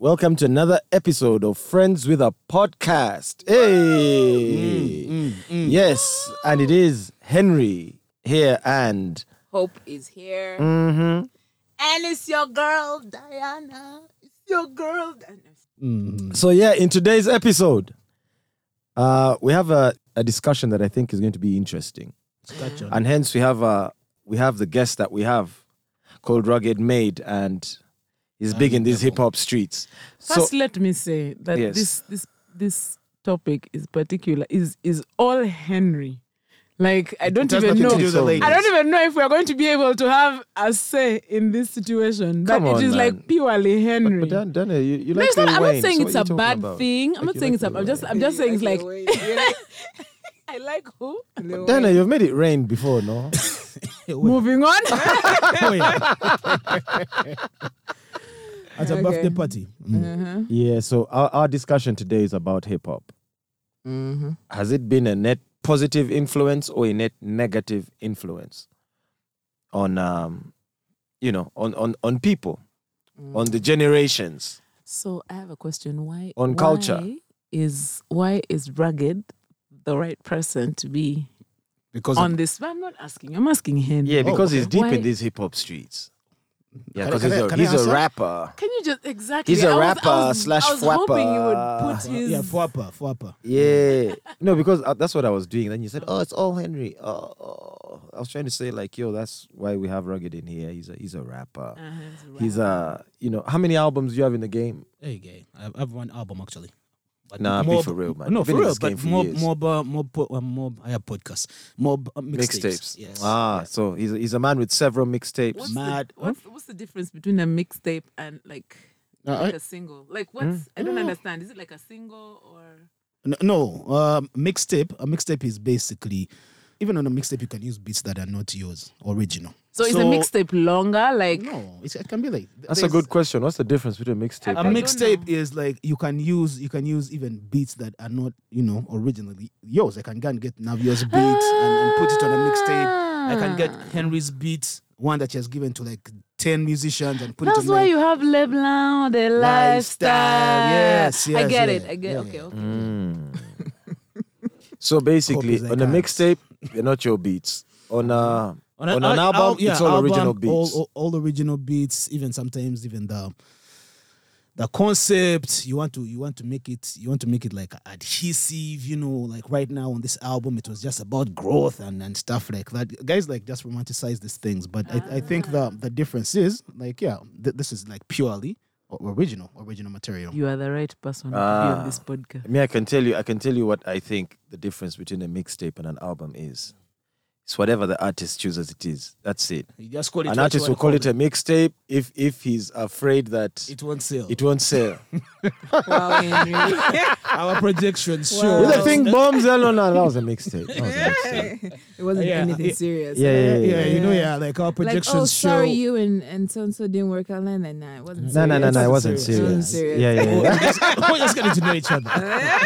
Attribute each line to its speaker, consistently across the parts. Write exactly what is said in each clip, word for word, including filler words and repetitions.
Speaker 1: Welcome to another episode of Friends with a Podcast. Hey!
Speaker 2: Mm, mm, mm.
Speaker 1: Yes, and it is Henry here and...
Speaker 3: Hope is here.
Speaker 1: Mm-hmm.
Speaker 3: And it's your girl, Diana. It's your girl, Diana.
Speaker 2: Mm.
Speaker 1: So yeah, in today's episode, uh, we have a, a discussion that I think is going to be interesting.
Speaker 2: Gotcha.
Speaker 1: And hence we have uh, we have the guest that we have called Rugged Made, and he's big in these hip-hop streets.
Speaker 4: First,
Speaker 1: So,
Speaker 4: let me say that
Speaker 1: Yes.
Speaker 4: this this this topic is particular is is all Henry. Like I don't
Speaker 2: has
Speaker 4: even
Speaker 2: nothing
Speaker 4: know.
Speaker 2: to do with the ladies.
Speaker 4: I don't even know if we are going to be able to have a say in this situation. But
Speaker 1: Come
Speaker 4: it
Speaker 1: on,
Speaker 4: is
Speaker 1: man.
Speaker 4: like purely Henry.
Speaker 1: but Dan, Dana, you, you
Speaker 4: no,
Speaker 1: like
Speaker 4: it's not,
Speaker 1: Lil
Speaker 4: I'm
Speaker 1: Wayne,
Speaker 4: not saying
Speaker 1: so
Speaker 4: it's
Speaker 1: what
Speaker 4: a
Speaker 1: you talking
Speaker 4: bad
Speaker 1: about?
Speaker 4: thing. I'm
Speaker 1: Like
Speaker 4: not
Speaker 1: you
Speaker 4: saying
Speaker 1: like
Speaker 4: it's a.
Speaker 1: Lil
Speaker 4: I'm just.
Speaker 1: Wayne.
Speaker 4: I'm just saying it's like.
Speaker 3: Wait,
Speaker 4: I like who?
Speaker 1: Dana, you've made it rain before, no?
Speaker 4: Moving on.
Speaker 2: Oh, yeah. At a
Speaker 3: Okay.
Speaker 2: birthday party. Mm.
Speaker 4: Uh-huh.
Speaker 1: Yeah, so our, our discussion today is about hip-hop.
Speaker 3: Mm-hmm.
Speaker 1: Has it been a net positive influence or a net negative influence on, um, you know, on, on, on people, on the generations?
Speaker 4: So I have a question. Why
Speaker 1: On
Speaker 4: why
Speaker 1: culture.
Speaker 4: is why is Rugged the right person to be
Speaker 2: Because
Speaker 4: on
Speaker 2: of,
Speaker 4: this? I'm not asking. I'm asking him.
Speaker 1: Yeah, because
Speaker 2: okay.
Speaker 1: he's deep
Speaker 4: Why-
Speaker 1: in these hip-hop streets. Yeah,
Speaker 2: Can I-
Speaker 1: because
Speaker 2: can
Speaker 1: he's,
Speaker 2: I-
Speaker 1: a,
Speaker 2: can I
Speaker 1: he's a
Speaker 2: answer?
Speaker 1: rapper.
Speaker 4: Can you just exactly?
Speaker 1: He's a
Speaker 4: I was- I
Speaker 1: rapper
Speaker 4: was-
Speaker 1: slash
Speaker 4: I was hoping you would
Speaker 1: fwapper.
Speaker 4: put his.
Speaker 2: yeah, fwapper, fwapper.
Speaker 1: Yeah. No, because uh, that's what I was doing. Then you said, oh, it's all Henry. Oh, oh. I was trying to say, like, yo, that's why we have Rugged in here. He's a, he's a rapper.
Speaker 4: Uh, he's,
Speaker 1: He's a, you know, how many albums do you have in the game?
Speaker 2: Hey, gay. I have- I have one album actually. But
Speaker 1: Nah, be
Speaker 2: more-
Speaker 1: for real, man.
Speaker 2: No,
Speaker 1: Been
Speaker 2: for
Speaker 1: in
Speaker 2: real.
Speaker 1: this game
Speaker 2: But
Speaker 1: for
Speaker 2: more,
Speaker 1: years.
Speaker 2: more, uh, more, po- uh, more. I have podcasts. More uh, mixtapes.
Speaker 1: Mixtapes.
Speaker 2: Yes.
Speaker 1: Ah,
Speaker 2: Yeah.
Speaker 1: so he's a, he's a man with several mixtapes.
Speaker 4: What's
Speaker 2: Mad.
Speaker 4: The, what's, what's the difference between a mixtape and like,
Speaker 2: Uh,
Speaker 4: like
Speaker 2: I-
Speaker 4: a single? Like what's? I don't understand. Is it like a single or?
Speaker 2: No, no um, mixtape. A mixtape is basically, even on a mixtape, you can use beats that are not yours, original.
Speaker 4: So is a
Speaker 2: So-
Speaker 4: mixtape longer? Like
Speaker 2: No, it's, it can be like.
Speaker 1: That's a
Speaker 2: there's-
Speaker 1: good question. What's the difference between a mixtape?
Speaker 2: A
Speaker 4: I
Speaker 1: and-
Speaker 4: don't
Speaker 2: mixtape
Speaker 4: know.
Speaker 2: is like you can use you can use even beats that are not, you know, originally yours. I can go and get Navio's beat and, and put it on a mixtape. I can get
Speaker 4: Ah.
Speaker 2: Henry's beat, one that he has given to like ten musicians, and put
Speaker 4: That's
Speaker 2: it on
Speaker 4: why
Speaker 2: like,
Speaker 4: you have Leblanc, the lifestyle.
Speaker 2: Lifestyle, yes,
Speaker 4: I
Speaker 2: yes,
Speaker 4: get
Speaker 2: yeah,
Speaker 4: it. I get.
Speaker 2: yeah,
Speaker 4: okay,
Speaker 2: yeah.
Speaker 4: okay.
Speaker 1: Mm. So basically,
Speaker 2: Copies and
Speaker 1: on a
Speaker 2: guns.
Speaker 1: mixtape, they're not your beats. On a
Speaker 2: on,
Speaker 1: on an
Speaker 2: al-
Speaker 1: album,
Speaker 2: al- yeah,
Speaker 1: it's all
Speaker 2: album,
Speaker 1: original beats.
Speaker 2: All, all, all original beats. Even sometimes even the the concept you want to you want to make it you want to make it like adhesive. You know, like right now on this album, it was just about growth and, and stuff like that. Guys like just romanticize these things, but I, I think the the difference is like yeah, th- this is like purely o- original original material.
Speaker 4: You are the right person to be
Speaker 1: Ah.
Speaker 4: on this podcast.
Speaker 1: I mean, I can tell you, I can tell you what I think the difference between a mixtape and an album is. It's whatever the artist chooses it is. That's it.
Speaker 2: You just call it
Speaker 1: An
Speaker 2: what
Speaker 1: artist
Speaker 2: you
Speaker 1: will
Speaker 2: wanna
Speaker 1: call it a mixtape if if he's afraid that
Speaker 2: It won't sell.
Speaker 1: it won't sell.
Speaker 3: Wow, Henry.
Speaker 2: Our projections
Speaker 3: Wow.
Speaker 2: show.
Speaker 1: With the
Speaker 3: Wow.
Speaker 1: thing bombs, no, no, that was a mixtape. That was a mixtape.
Speaker 3: It wasn't
Speaker 2: Yeah,
Speaker 3: anything
Speaker 2: yeah.
Speaker 3: serious.
Speaker 1: Yeah, yeah,
Speaker 2: yeah,
Speaker 1: yeah.
Speaker 2: you know, yeah, like our
Speaker 3: Like,
Speaker 2: projections
Speaker 3: oh, sorry,
Speaker 2: show.
Speaker 3: you and and so and so didn't work out. Nah, nah, nah, it wasn't.
Speaker 1: No, no, no, no, it wasn't
Speaker 2: serious.
Speaker 1: serious.
Speaker 3: Serious.
Speaker 1: Yeah, yeah,
Speaker 2: We're
Speaker 1: yeah.
Speaker 2: just, we're just getting to know each other.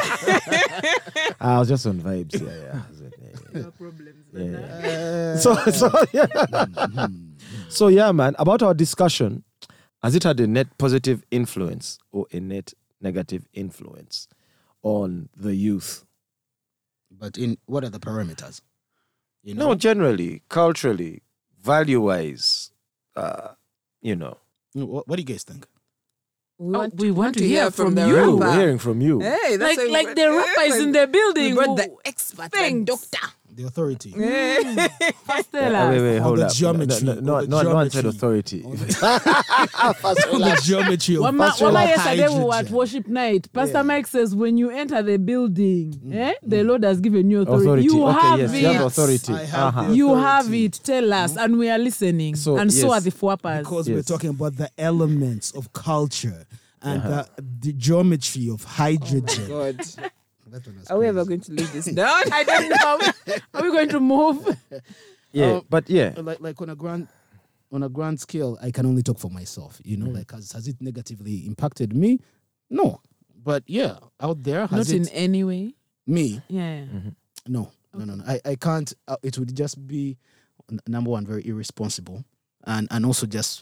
Speaker 1: I was just on vibes. Yeah, yeah. I was- yeah, yeah.
Speaker 3: No problems.
Speaker 1: Yeah,
Speaker 3: but,
Speaker 1: yeah.
Speaker 3: uh,
Speaker 1: So, so yeah. So yeah, man. About our discussion, has it had a net positive influence or a net negative influence on the youth?
Speaker 2: But in what are the parameters? You know,
Speaker 1: No, generally, culturally, value-wise, uh, you know.
Speaker 2: what, what do you guys think?
Speaker 3: We
Speaker 4: Oh,
Speaker 3: want,
Speaker 4: we want to hear from
Speaker 3: the
Speaker 4: you.
Speaker 1: Ooh,
Speaker 3: rapper.
Speaker 1: we're hearing from you.
Speaker 3: Hey, that's
Speaker 4: Like
Speaker 3: what we
Speaker 4: like
Speaker 3: want-
Speaker 4: the rapper is in the building.
Speaker 3: We brought
Speaker 4: who-
Speaker 3: the expert, the
Speaker 4: Thanks.
Speaker 3: doctor.
Speaker 2: The authority.
Speaker 4: First tell
Speaker 1: Uh, wait,
Speaker 4: us.
Speaker 1: wait,
Speaker 2: All
Speaker 1: hold
Speaker 2: the
Speaker 1: up.
Speaker 2: geometry,
Speaker 1: No,
Speaker 2: all
Speaker 1: no,
Speaker 2: the
Speaker 1: no, no one said
Speaker 2: geometry.
Speaker 1: authority.
Speaker 2: All the geometry of
Speaker 4: Wama,
Speaker 2: pastoral
Speaker 4: Wama yesterday we were at
Speaker 2: hydrogen.
Speaker 4: worship night. Pastor
Speaker 2: Yeah.
Speaker 4: Mike says when you enter the building, eh, the Lord has given you authority.
Speaker 1: Authority.
Speaker 4: You
Speaker 1: okay,
Speaker 4: have
Speaker 1: yes,
Speaker 4: it.
Speaker 1: you have authority.
Speaker 2: I have
Speaker 1: Uh-huh.
Speaker 2: the
Speaker 4: You
Speaker 2: authority.
Speaker 4: have it. Tell us, and we are listening.
Speaker 1: So,
Speaker 4: and so
Speaker 1: yes.
Speaker 4: are the fwappers.
Speaker 2: Because we're
Speaker 1: Yes.
Speaker 2: talking about the elements of culture and the, the geometry of hydrogen.
Speaker 3: God,
Speaker 2: That one was
Speaker 3: are we
Speaker 2: crazy.
Speaker 3: ever going to leave this down?
Speaker 4: I don't know. Are we going to move?
Speaker 1: Yeah,
Speaker 2: Uh,
Speaker 1: but yeah.
Speaker 2: like like on a grand on a grand scale, I can only talk for myself. You know, like has has it negatively impacted me? No, but yeah, out there has
Speaker 4: Not
Speaker 2: it
Speaker 4: in any way.
Speaker 2: me?
Speaker 4: Yeah.
Speaker 2: No, no, no, no. I I can't. Uh, it would just be n- number one, very irresponsible, and and also just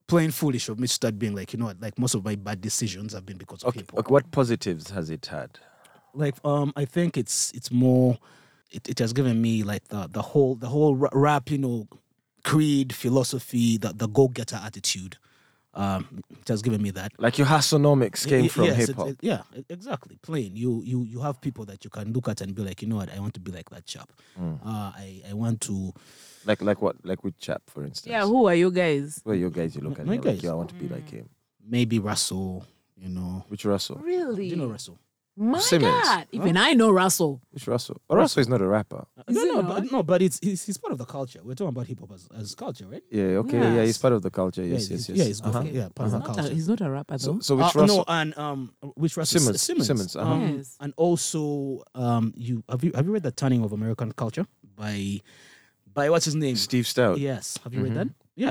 Speaker 2: plain foolish of me to start being like, you know what, like most of my bad decisions have been because of
Speaker 1: Okay,
Speaker 2: hip hop.
Speaker 1: okay, what positives has it had?
Speaker 2: Like um I think it's it's more it, it has given me like the the whole the whole ra- rap, you know, creed, philosophy, the the go-getter attitude. Um it has given me that.
Speaker 1: Like your Hassonomics came
Speaker 2: Y-
Speaker 1: from
Speaker 2: yes,
Speaker 1: hip
Speaker 2: it-
Speaker 1: hop.
Speaker 2: it- yeah, e- exactly. Plain. You you you have people that you can look at and be like, you know what, I want to be like that chap.
Speaker 1: Mm.
Speaker 2: Uh I I want to
Speaker 1: Like like what? Like which chap, for instance?
Speaker 4: Yeah, who are you guys?
Speaker 1: Where your guys you look
Speaker 2: My-
Speaker 1: at?
Speaker 2: my
Speaker 1: you're like,
Speaker 2: guys.
Speaker 1: yeah, I want to be like him.
Speaker 2: maybe Russell, you know.
Speaker 1: Which Russell?
Speaker 4: Really?
Speaker 2: Do you know Russell?
Speaker 4: My
Speaker 1: Simmons.
Speaker 4: God. Even I know Russell.
Speaker 1: Which Russell? Oh, Russell is not a rapper.
Speaker 4: Is
Speaker 2: no,
Speaker 4: he
Speaker 2: no,
Speaker 4: not?
Speaker 2: but, no, but it's he's, he's part of the culture. We're talking about hip hop as, as culture, right?
Speaker 1: Yeah, okay, yeah,
Speaker 4: Yes.
Speaker 1: he's part of the culture. Yes,
Speaker 2: yeah,
Speaker 1: yes,
Speaker 2: he's-
Speaker 1: yes.
Speaker 2: Yeah, he's good.
Speaker 1: Uh-huh.
Speaker 2: Yeah, part
Speaker 4: He's
Speaker 2: of the
Speaker 4: not, a,
Speaker 2: culture.
Speaker 4: he's not a rapper though.
Speaker 1: So, so which
Speaker 2: Uh,
Speaker 1: Russell?
Speaker 2: No, and um, which Russell?
Speaker 1: Simmons.
Speaker 2: Simmons.
Speaker 1: Simmons, uh-huh.
Speaker 2: Um,
Speaker 4: Yes.
Speaker 2: And also, um, you have you have you read The Turning of American Culture by by what's his name?
Speaker 1: Steve Stout.
Speaker 2: Yes. Have you read
Speaker 1: Mhm.
Speaker 2: that? Yeah.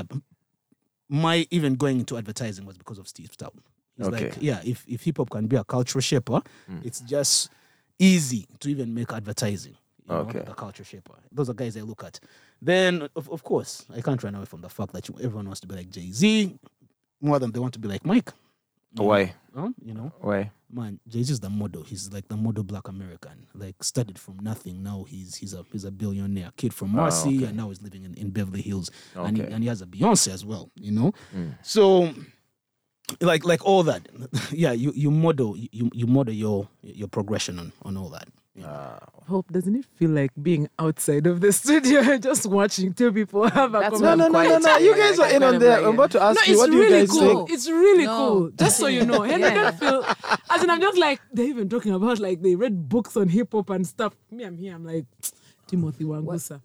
Speaker 2: My even going into advertising was because of Steve Stout. He's
Speaker 1: Okay.
Speaker 2: like, yeah, if, if hip hop can be a culture shaper,
Speaker 1: Mm.
Speaker 2: it's just easy to even make advertising. You know,
Speaker 1: Okay.
Speaker 2: the culture shaper. Those are guys I look at. Then, of, of course, I can't run away from the fact that you, everyone wants to be like Jay-Z more than they want to be like Mike. You know?
Speaker 1: Why?
Speaker 2: Huh? You know,
Speaker 1: Why?
Speaker 2: man, Jay-Z is the model. He's like the model black American. Like started from nothing. Now he's he's a he's a billionaire. Kid from
Speaker 1: Ah,
Speaker 2: Marcy,
Speaker 1: okay.
Speaker 2: and now he's living in, in Beverly Hills. And he,
Speaker 1: Okay.
Speaker 2: and he has a Beyonce as well. You know,
Speaker 1: Mm.
Speaker 2: so like like all that. Yeah, you you model you you model your your progression on on all that.
Speaker 1: Ah,
Speaker 4: Hope, doesn't it feel like being outside of the studio, just watching two people have a
Speaker 3: That's
Speaker 1: no,
Speaker 4: conversation?
Speaker 1: no, no, no, no. You guys are in on there. I'm about to ask
Speaker 4: No,
Speaker 1: you,
Speaker 4: it's
Speaker 1: what do you
Speaker 4: really
Speaker 1: guys
Speaker 4: cool.
Speaker 1: think?
Speaker 4: It's really
Speaker 3: No.
Speaker 4: cool. Just so you know, Henry
Speaker 3: Yeah.
Speaker 4: don't feel. As in, I'm just like they're even talking about like they read books on hip hop and stuff. Me, I'm here. I'm like Timothy Wangusa.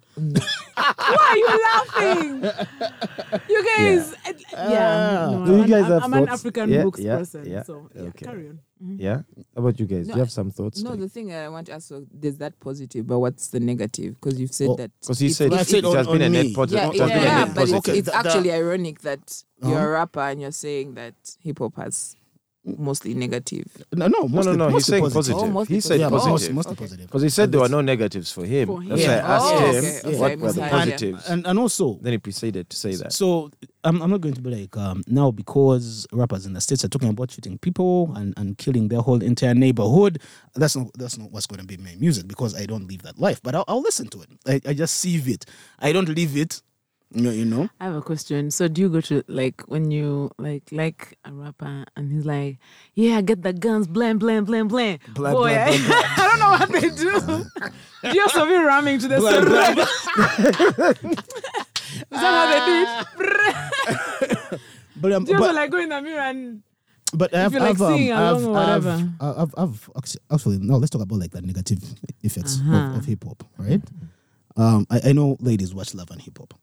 Speaker 4: Why are you laughing? You guys, yeah. yeah no,
Speaker 1: Do you
Speaker 4: I'm,
Speaker 1: guys
Speaker 4: I'm,
Speaker 1: have
Speaker 4: I'm an
Speaker 1: thoughts?
Speaker 4: African
Speaker 1: Yeah,
Speaker 4: books
Speaker 1: yeah,
Speaker 4: person,
Speaker 1: yeah.
Speaker 4: so yeah,
Speaker 1: Okay.
Speaker 4: carry on.
Speaker 1: Yeah? How about you guys? Do
Speaker 3: No,
Speaker 1: you have some thoughts?
Speaker 3: No, the thing I want to ask, so there's that positive, but what's the negative? Because you've said
Speaker 2: Well,
Speaker 3: that.
Speaker 1: Because he
Speaker 3: it-
Speaker 1: said
Speaker 2: Well, I
Speaker 1: it,
Speaker 2: said
Speaker 1: it has
Speaker 2: on-
Speaker 1: been a
Speaker 2: on
Speaker 1: net
Speaker 2: me.
Speaker 1: positive.
Speaker 3: Yeah,
Speaker 1: it
Speaker 3: it-
Speaker 1: has been a
Speaker 3: yeah,
Speaker 1: net
Speaker 3: but
Speaker 1: positive.
Speaker 3: it's, it's
Speaker 2: The- the-
Speaker 3: actually ironic that you're
Speaker 2: Uh-huh.
Speaker 3: a rapper and you're saying that hip hop has mostly negative.
Speaker 2: No, no,
Speaker 1: no,
Speaker 2: mostly,
Speaker 1: no, he's
Speaker 2: mostly
Speaker 1: saying
Speaker 2: positive.
Speaker 1: positive.
Speaker 3: Oh, mostly
Speaker 1: he said
Speaker 2: Yeah,
Speaker 3: positive.
Speaker 2: most,
Speaker 1: positive.
Speaker 2: most, mostly
Speaker 3: Okay.
Speaker 2: positive.
Speaker 1: Because he said there were
Speaker 2: And
Speaker 1: no negatives for him.
Speaker 4: For him.
Speaker 1: That's why
Speaker 2: Yeah.
Speaker 1: I asked
Speaker 3: Oh,
Speaker 1: him
Speaker 3: okay, okay,
Speaker 1: what
Speaker 3: I
Speaker 1: were the
Speaker 3: misheard.
Speaker 1: positives.
Speaker 2: And and also,
Speaker 1: Then he proceeded to say that.
Speaker 2: so I'm, I'm not going to be like um, now because rappers in the States are talking about shooting people and, and killing their whole entire neighborhood. That's not that's not what's going to be my music because I don't live that life. But I'll, I'll listen to it. I, I just see it. I don't live it. You know, you know.
Speaker 4: I have a question. So do you go to like when you like like a rapper and he's like, yeah, get the guns, blam, blam, blam, blam.
Speaker 2: Blah,
Speaker 4: Boy,
Speaker 2: blah,
Speaker 4: I,
Speaker 2: blah, blah.
Speaker 4: I don't know what they do. Do you also be ramming to the
Speaker 2: Blah,
Speaker 4: sun?
Speaker 2: blah, blah.
Speaker 4: Is that how they do it?
Speaker 2: But um,
Speaker 4: Do you also
Speaker 2: but,
Speaker 4: like go in the mirror and
Speaker 2: but I've,
Speaker 4: you like
Speaker 2: I've, um,
Speaker 4: singing
Speaker 2: I've,
Speaker 4: along or
Speaker 2: I've,
Speaker 4: whatever?
Speaker 2: I've, I've, I've actually no. Let's talk about like the negative effects
Speaker 4: Uh-huh.
Speaker 2: of, of hip hop, right? Um, I, I know ladies watch Love and Hip Hop,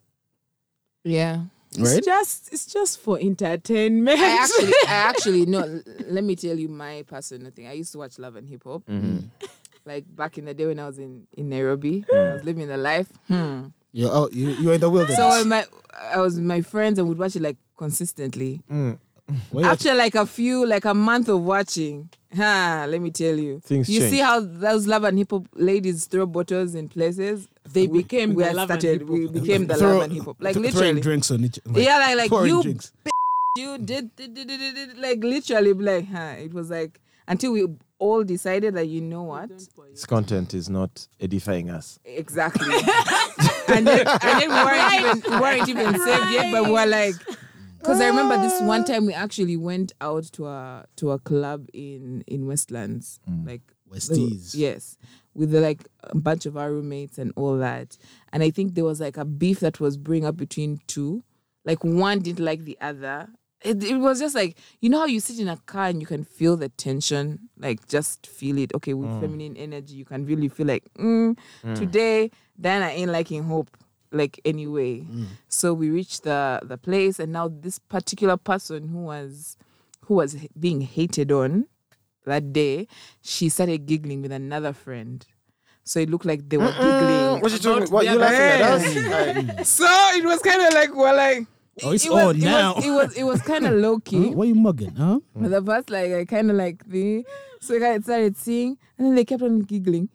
Speaker 3: Yeah.
Speaker 2: right?
Speaker 4: it's just it's just for entertainment.
Speaker 3: I actually, I actually, no, l- let me tell you my personal thing. I used to watch Love and Hip Hop.
Speaker 1: Mhm.
Speaker 3: Like back in the day when I was in, in Nairobi, I was living the life. Hmm.
Speaker 2: You're out, you, you're in the wilderness.
Speaker 3: So my, I was with my friends and would watch it like consistently.
Speaker 1: Mm.
Speaker 2: Why you-
Speaker 3: After like a few, like a month of watching, ha, let me tell you.
Speaker 1: Things
Speaker 3: you
Speaker 1: change.
Speaker 3: see how those Love and Hip Hop ladies throw bottles in places?
Speaker 4: They became
Speaker 3: we
Speaker 4: the
Speaker 3: had
Speaker 4: Love and
Speaker 3: started,
Speaker 4: Hip
Speaker 3: we
Speaker 4: Hop.
Speaker 3: became the
Speaker 2: Throw-
Speaker 3: Love and Hip Hop. Like
Speaker 2: th- throwing
Speaker 3: literally.
Speaker 2: drinks on each.
Speaker 3: Yeah, like, like
Speaker 2: pouring
Speaker 3: you
Speaker 2: drinks.
Speaker 3: you did, did, did, did, did, did, like literally like huh, it was like until we all decided that you know what
Speaker 1: This content is not edifying us.
Speaker 3: exactly and then, and then we weren't even we weren't even saved yet, but we were like because I remember this one time we actually went out to a to a club in in Westlands like
Speaker 2: Westies.
Speaker 3: yes with the, like a bunch of our roommates and all that, and I think there was like a beef that was brewing up between two, like one didn't like the other. It, it was just like, you know how you sit in a car and you can feel the tension, like just feel it. Okay, with feminine energy, you can really feel like, mm, today, Diana ain't liking Hope, like anyway. So we reached the the place, and now this particular person who was who was h- being hated on that day, she started giggling with another friend. So it looked like they were giggling.
Speaker 1: What you talking?
Speaker 3: about
Speaker 1: What
Speaker 3: the
Speaker 1: you
Speaker 3: other
Speaker 1: laughing at
Speaker 3: friend.
Speaker 1: us?
Speaker 3: So it was kind of like, well, like.
Speaker 2: Oh, it's
Speaker 3: it was,
Speaker 2: on
Speaker 3: it
Speaker 2: now.
Speaker 3: Was, it was it was kind of low
Speaker 2: Huh?
Speaker 3: key.
Speaker 2: Why you mugging, huh?
Speaker 3: But the first, like, I kind of like the, so I kinda started seeing, and then they kept on giggling,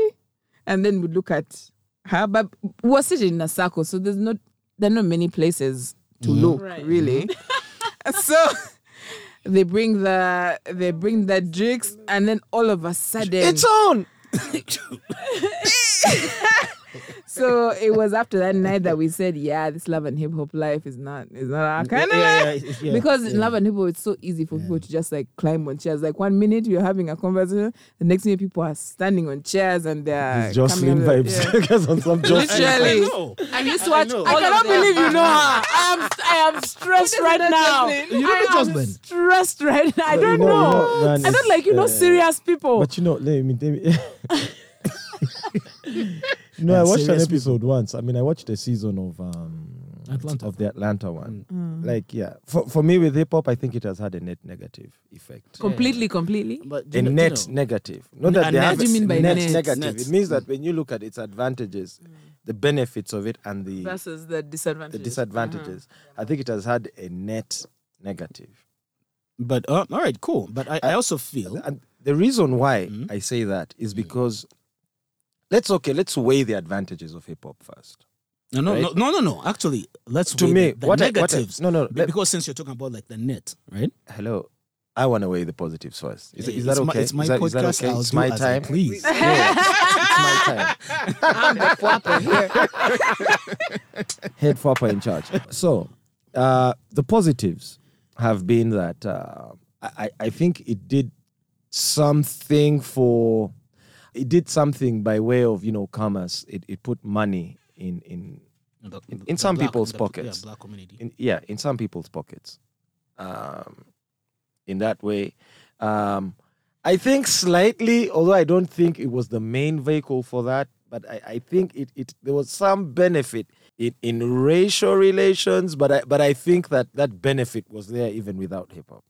Speaker 3: and then we look at her, but we were sitting in a circle, so there's not there are not many places to look
Speaker 4: Right.
Speaker 3: really. So they bring the they bring the drinks, and then all of a sudden,
Speaker 1: It's on.
Speaker 3: so it was after that night that we said, yeah, this love and hip hop life is not is not our kind of
Speaker 2: Yeah,
Speaker 3: life.
Speaker 2: yeah, yeah,
Speaker 3: Because
Speaker 2: yeah.
Speaker 3: in love and hip hop, it's so easy for people to just like climb on chairs. Like one minute you're having a conversation, the next minute people are standing on chairs and they're
Speaker 1: It's Jocelyn
Speaker 3: coming on the-
Speaker 1: vibes.
Speaker 3: yeah.
Speaker 1: Because on some Jocelyn.
Speaker 3: Literally.
Speaker 2: I know.
Speaker 3: I used to watch.
Speaker 2: know.
Speaker 3: all
Speaker 4: I
Speaker 3: of
Speaker 4: cannot
Speaker 3: them.
Speaker 4: believe you know her. I am, I am stressed right now.
Speaker 2: You know
Speaker 4: I am
Speaker 2: Jocelyn?
Speaker 4: stressed right now. I
Speaker 1: But
Speaker 4: don't
Speaker 1: you know-
Speaker 4: know.
Speaker 1: you know, man,
Speaker 4: I don't
Speaker 1: it's,
Speaker 4: like, you know,
Speaker 1: uh,
Speaker 4: serious people.
Speaker 1: But you know, let me. Let me you know, I watched an
Speaker 2: serious
Speaker 1: episode once. I mean, I watched a season of um
Speaker 2: Atlanta.
Speaker 1: of the Atlanta one. Like, yeah, for for me with hip hop, I think it has had a net negative effect.
Speaker 3: Completely, completely.
Speaker 2: But
Speaker 1: A
Speaker 2: you know-
Speaker 1: net
Speaker 2: you know,
Speaker 1: negative. Not
Speaker 2: A
Speaker 1: that they
Speaker 2: net.
Speaker 1: have
Speaker 2: What do you
Speaker 3: mean by
Speaker 1: net
Speaker 3: net?
Speaker 1: negative.
Speaker 2: Net.
Speaker 1: It means that when you look at its advantages, the benefits of it and the
Speaker 3: Versus the
Speaker 1: the
Speaker 3: disadvantages.
Speaker 1: disadvantages, I think it has had a net negative.
Speaker 2: But uh, all right, cool. But I, I also feel
Speaker 1: And the reason why
Speaker 2: Mhm.
Speaker 1: I say that is because let's okay, let's weigh the advantages of hip hop first.
Speaker 2: no, no,
Speaker 1: right?
Speaker 2: no, no, no, no. Actually, let's
Speaker 1: To
Speaker 2: weigh
Speaker 1: me,
Speaker 2: the, the
Speaker 1: what I, what I,
Speaker 2: negatives.
Speaker 1: no no
Speaker 2: Be-
Speaker 1: let,
Speaker 2: because since you're talking about like the net, right?
Speaker 1: hello, I want to weigh the positives first. Is,
Speaker 2: Yeah,
Speaker 1: is that
Speaker 2: it's my-
Speaker 1: okay?
Speaker 2: it's my
Speaker 1: is that, is that
Speaker 2: podcast.
Speaker 1: okay?
Speaker 2: I'll
Speaker 1: It's
Speaker 2: do
Speaker 1: my
Speaker 2: as I
Speaker 1: time.
Speaker 2: please.
Speaker 1: Yeah, it's my time.
Speaker 3: I'm the flapper here.
Speaker 1: Head fopper in charge. So, uh, the positives have been that uh, I, I think it did something for, it did something by way of, you know, commerce. It, it put money in, in,
Speaker 2: The-
Speaker 1: In-
Speaker 2: the
Speaker 1: in some
Speaker 2: black-
Speaker 1: people's
Speaker 2: the-
Speaker 1: pockets.
Speaker 2: Yeah, black community.
Speaker 1: in yeah, in some people's pockets. Um, in that way, um, I think slightly, although I don't think it was the main vehicle for that, but I, I think it, it there was some benefit in, in racial relations, but I, but I think that that benefit was there even without hip hop.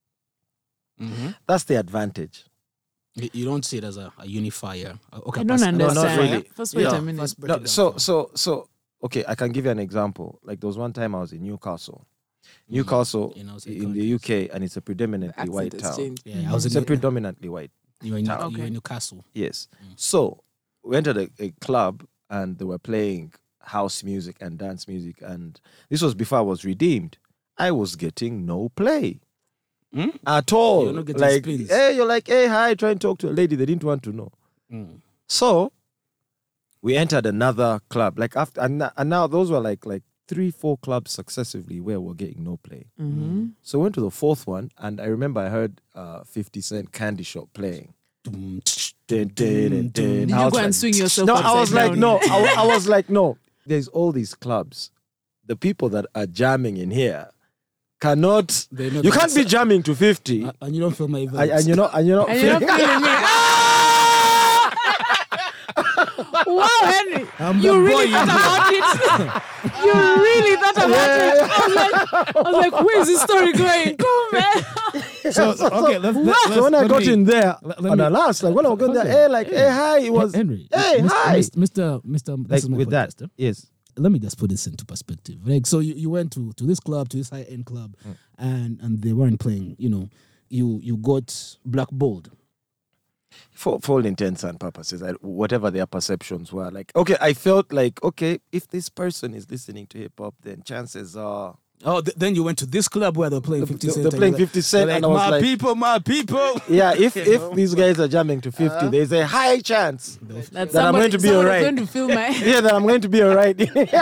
Speaker 2: Mhm.
Speaker 1: That's the advantage.
Speaker 2: You, you don't see it as a, a unifier. Uh, Okay,
Speaker 4: I don't
Speaker 2: pass-
Speaker 4: understand.
Speaker 1: not really.
Speaker 4: First, wait
Speaker 2: Yeah,
Speaker 4: a minute.
Speaker 2: first break
Speaker 1: No,
Speaker 2: it down
Speaker 1: so
Speaker 2: for-
Speaker 1: so so okay, I can give you an example. Like there was one time I was in Newcastle, Newcastle
Speaker 2: In outside
Speaker 1: in the U K, and it's a predominantly white
Speaker 3: Accent has
Speaker 1: town.
Speaker 3: changed.
Speaker 2: Yeah, I was
Speaker 1: It's
Speaker 2: in
Speaker 1: a predominantly white.
Speaker 2: you were in,
Speaker 1: town.
Speaker 2: you were
Speaker 3: Okay.
Speaker 2: in Newcastle.
Speaker 1: Yes. So we entered a, a club and they were playing house music and dance music. And this was before I was redeemed. I was getting no play
Speaker 2: Hmm?
Speaker 1: at all.
Speaker 2: You're not getting
Speaker 1: like,
Speaker 2: spins.
Speaker 1: hey, you're like, hey, hi, try and talk to a lady. They didn't want to know.
Speaker 2: Mm.
Speaker 1: So we entered another club. Like after, and, and now those were like like three, four clubs successively where we're getting no play.
Speaker 3: Mm-hmm.
Speaker 1: So I went to the fourth one, and I remember I heard uh, fifty Cent Candy Shop playing.
Speaker 2: Dum, tch,
Speaker 1: Dun, dun, dun, dun.
Speaker 3: Did
Speaker 1: I
Speaker 3: you
Speaker 1: was
Speaker 3: go
Speaker 1: like-
Speaker 3: and swing yourself
Speaker 1: No, I
Speaker 3: upside
Speaker 1: was like,
Speaker 3: down?
Speaker 1: no, I, wa- I was like, no. There's all these clubs. The people that are jamming in here cannot.
Speaker 2: They know
Speaker 1: You
Speaker 2: that
Speaker 1: can't be
Speaker 2: it's-
Speaker 1: jamming to fifty,
Speaker 2: uh, and you don't feel my
Speaker 1: and,
Speaker 2: vibes.
Speaker 1: and you're not, and you're not.
Speaker 3: And you're not feeling me. Wow, Henry.
Speaker 2: I'm
Speaker 3: You
Speaker 2: the
Speaker 3: really
Speaker 2: boy,
Speaker 3: thought about it. You really thought about it. I was like, I was like, where's this story going? Come, man.
Speaker 2: So, okay, let's, let's,
Speaker 1: So when I
Speaker 2: let
Speaker 1: got
Speaker 2: me-
Speaker 1: in there,
Speaker 2: let- let
Speaker 1: on
Speaker 2: me-
Speaker 1: the last, like when I got there,
Speaker 2: Okay.
Speaker 1: hey, like, hey, hi, it was,
Speaker 2: Henry.
Speaker 1: hey,
Speaker 2: Mister
Speaker 1: hi.
Speaker 2: Mister Mister This
Speaker 1: like
Speaker 2: is my
Speaker 1: with that,
Speaker 2: podcast, eh?
Speaker 1: yes.
Speaker 2: Let me just put this into perspective. Like, so you, you went to, to this club, to this high end club,
Speaker 1: Mm.
Speaker 2: and and they weren't playing. You know, you you got blackballed.
Speaker 1: For, for all intents and purposes, I, whatever their perceptions were, like, okay, I felt like, okay, if this person is listening to hip hop, then chances are
Speaker 2: Oh, th- then you went to this club where they're playing fifty
Speaker 1: they're,
Speaker 2: Cent.
Speaker 1: they're
Speaker 2: and
Speaker 1: playing
Speaker 2: you're like-
Speaker 1: fifty Cent,
Speaker 2: you're
Speaker 1: and I
Speaker 2: like,
Speaker 1: was
Speaker 2: my
Speaker 1: like,
Speaker 2: people, my people.
Speaker 1: yeah, if if these guys are jamming to fifty, there's a high chance
Speaker 3: That,
Speaker 1: That I'm going to be
Speaker 3: somebody's
Speaker 1: alright.
Speaker 3: going to feel my.
Speaker 1: yeah, that I'm going to be all right.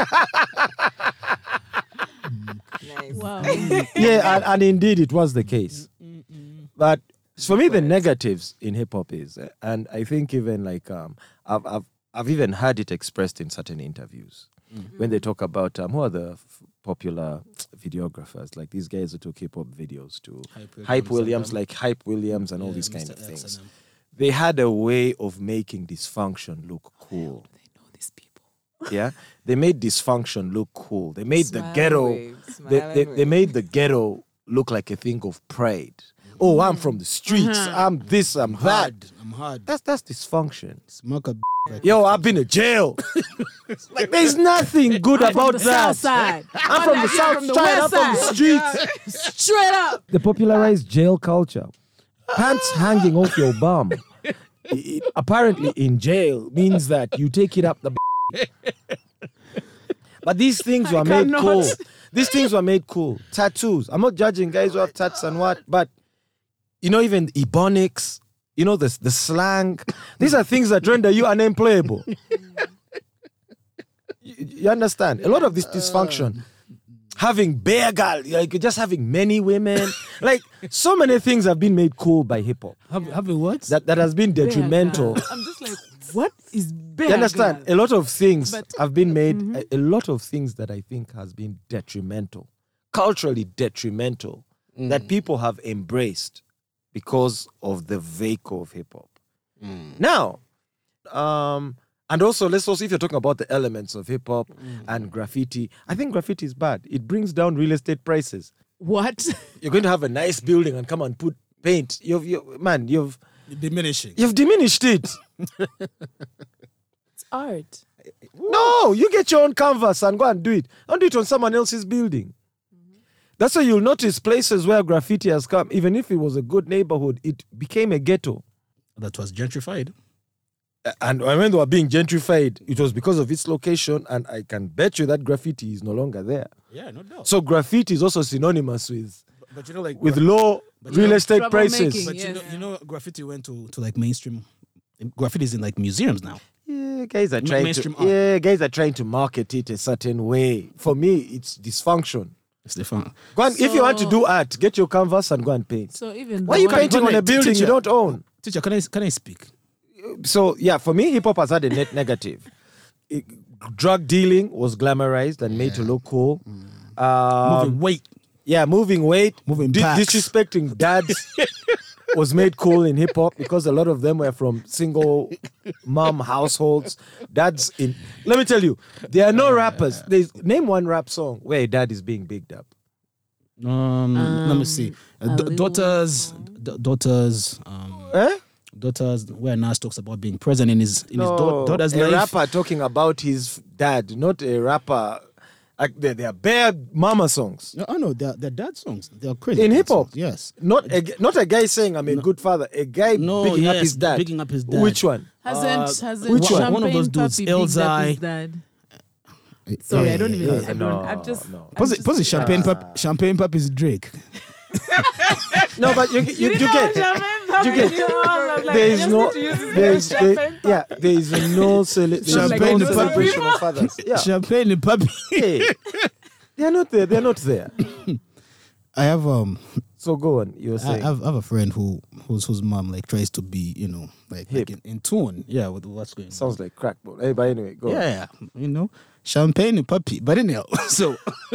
Speaker 3: Nice.
Speaker 4: Wow.
Speaker 1: yeah, and, and indeed it was the case. But for me, the negatives in hip hop is, uh, and I think even like um, I've I've I've even heard it expressed in certain interviews when they talk about um, who are the f- popular videographers, like these guys who took hip hop videos to
Speaker 2: Hype
Speaker 1: Hype
Speaker 2: Williams,
Speaker 1: Williams,
Speaker 2: and, um,
Speaker 1: like Hype Williams and all
Speaker 2: Yeah,
Speaker 1: these kind
Speaker 2: Mister
Speaker 1: of
Speaker 2: X
Speaker 1: things.
Speaker 2: and, um,
Speaker 1: They had a way of making dysfunction look cool.
Speaker 3: They know these people.
Speaker 1: Yeah, they made dysfunction look cool. They made the
Speaker 3: Smile
Speaker 1: ghetto.
Speaker 3: waves, smile
Speaker 1: They, they, they
Speaker 3: waves.
Speaker 1: made the ghetto look like a thing of pride. Oh, I'm from the streets. I'm this. I'm
Speaker 2: I'm
Speaker 1: that.
Speaker 2: hard. I'm hard.
Speaker 1: That's that's dysfunction.
Speaker 2: Smoke a b- like
Speaker 1: Yo, I've been to jail. like, there's nothing good about
Speaker 4: the
Speaker 1: that.
Speaker 4: south side.
Speaker 1: I'm from the
Speaker 4: like,
Speaker 1: south
Speaker 4: from the
Speaker 1: side. I'm
Speaker 4: west
Speaker 1: from the
Speaker 4: side.
Speaker 1: streets.
Speaker 4: Straight up.
Speaker 1: They popularized jail culture. Pants hanging off your bum. It- it- apparently, in jail means that you take it up the. But these things were made
Speaker 4: cannot.
Speaker 1: cool. These things were made cool. Tattoos. I'm not judging guys who have tats and what, but you know, even ebonics, you know, the, the slang. These are things that render you unemployable. you, you understand? A lot of this dysfunction. Having bear girl, like just having many women. Like so many things have been made cool by hip hop.
Speaker 2: Have, have a what?
Speaker 1: That that has been detrimental.
Speaker 4: I'm just like, what is bear
Speaker 1: You understand?
Speaker 4: girl?
Speaker 1: A lot of things
Speaker 4: But-
Speaker 1: have been made, a, a lot of things that I think has been detrimental, culturally detrimental, that people have embraced because of the vehicle of hip hop. Now, um, and also, let's also, if you're talking about the elements of hip hop and graffiti, I think graffiti is bad. It brings down real estate prices.
Speaker 4: What?
Speaker 1: You're going to have a nice building and come and put paint. You've, you, man, you've
Speaker 2: Diminishing.
Speaker 1: you've diminished it.
Speaker 3: It's art.
Speaker 1: No, you get your own canvas and go and do it. Don't do it on someone else's building. That's why you'll notice places where graffiti has come, even if it was a good neighborhood, it became a ghetto.
Speaker 2: That was gentrified.
Speaker 1: And when they were being gentrified, it was because of its location, and I can bet you that graffiti is no longer there.
Speaker 2: Yeah, no doubt.
Speaker 1: So graffiti is also synonymous with
Speaker 2: But, but you know, like
Speaker 1: with
Speaker 2: gra-
Speaker 1: low
Speaker 2: but you
Speaker 1: real
Speaker 2: know-
Speaker 1: estate
Speaker 4: Troublemaking.
Speaker 1: prices.
Speaker 2: But you
Speaker 4: Yes.
Speaker 2: know, you know, graffiti went to, to like mainstream. Graffiti is in like museums now.
Speaker 1: Yeah, guys are
Speaker 2: Ma-
Speaker 1: trying to
Speaker 2: mainstream art.
Speaker 1: yeah, guys are trying to market it a certain way. For me, it's dysfunction.
Speaker 2: It's the fun.
Speaker 1: Go and, if you want to
Speaker 4: So-
Speaker 1: do art, get your canvas and go and paint.
Speaker 4: So even
Speaker 1: Why are
Speaker 4: the
Speaker 1: you
Speaker 4: one-
Speaker 1: painting on a
Speaker 2: Wait,
Speaker 1: building you
Speaker 2: teacher.
Speaker 1: don't own?
Speaker 2: Teacher, can I can I speak?
Speaker 1: So yeah, for me, hip hop has had a net negative. It- drug dealing was glamorized and made to look cool. Um,
Speaker 2: Moving weight.
Speaker 1: yeah, moving weight,
Speaker 2: Moving
Speaker 1: di-
Speaker 2: packs.
Speaker 1: disrespecting dads was made cool in hip hop because a lot of them were from single mom households. Dads in. Let me tell you, there are no rappers. There's name one rap song where a dad is being bigged up.
Speaker 2: Um, let me see. Uh,
Speaker 3: a
Speaker 2: da-
Speaker 3: little
Speaker 2: daughters, da- daughters, um,
Speaker 1: Eh?
Speaker 2: daughters. Where Nas talks about being present in his in his
Speaker 1: No,
Speaker 2: da- daughter's
Speaker 1: a
Speaker 2: life.
Speaker 1: rapper talking about his dad, not a rapper. Like they they are bare mama songs.
Speaker 2: No, I know they're they're dad songs. They're crazy
Speaker 1: In
Speaker 2: dad
Speaker 1: hip hop?
Speaker 2: songs, Yes.
Speaker 1: Not a, not a guy saying I'm a good father. A guy
Speaker 2: No,
Speaker 1: picking up
Speaker 2: yes,
Speaker 1: his dad.
Speaker 2: picking up his dad.
Speaker 1: Which one?
Speaker 4: Hasn't
Speaker 2: Uh,
Speaker 4: hasn't
Speaker 1: which one?
Speaker 4: Champagne
Speaker 2: One of those dudes,
Speaker 4: Papi bigged up
Speaker 2: Elzai.
Speaker 4: his dad? Sorry,
Speaker 2: Yeah,
Speaker 4: I don't even.
Speaker 2: yeah,
Speaker 4: I
Speaker 2: yeah.
Speaker 4: don't.
Speaker 1: No,
Speaker 4: I'm just.
Speaker 1: no.
Speaker 4: I'm
Speaker 2: Pause it.
Speaker 4: just-
Speaker 2: Pause it. Champagne pop. Champagne pop is Drake.
Speaker 1: No, but you, you, you,
Speaker 4: didn't know
Speaker 1: get
Speaker 4: Champagne Papi
Speaker 1: you get-
Speaker 4: knew. I was like,
Speaker 1: there
Speaker 4: I
Speaker 1: is
Speaker 4: just
Speaker 1: no
Speaker 4: need to use his
Speaker 1: there
Speaker 4: name,
Speaker 1: is there,
Speaker 4: Champagne
Speaker 1: yeah there is no, cele- there is
Speaker 2: Champagne
Speaker 1: no
Speaker 2: Papi.
Speaker 1: celebration of fathers. Yeah,
Speaker 2: Champagne and puppy.
Speaker 1: hey, they are not there. They are not there.
Speaker 2: I have um
Speaker 1: So go on. You were
Speaker 2: I
Speaker 1: saying
Speaker 2: have, I have a friend who whose whose mom like tries to be, you know, like,
Speaker 1: Hip.
Speaker 2: like in, in tune. Yeah, with what's going on.
Speaker 1: sounds like crack, but hey, but anyway, go. on.
Speaker 2: Yeah, yeah, you know, champagne and puppy. But anyhow, so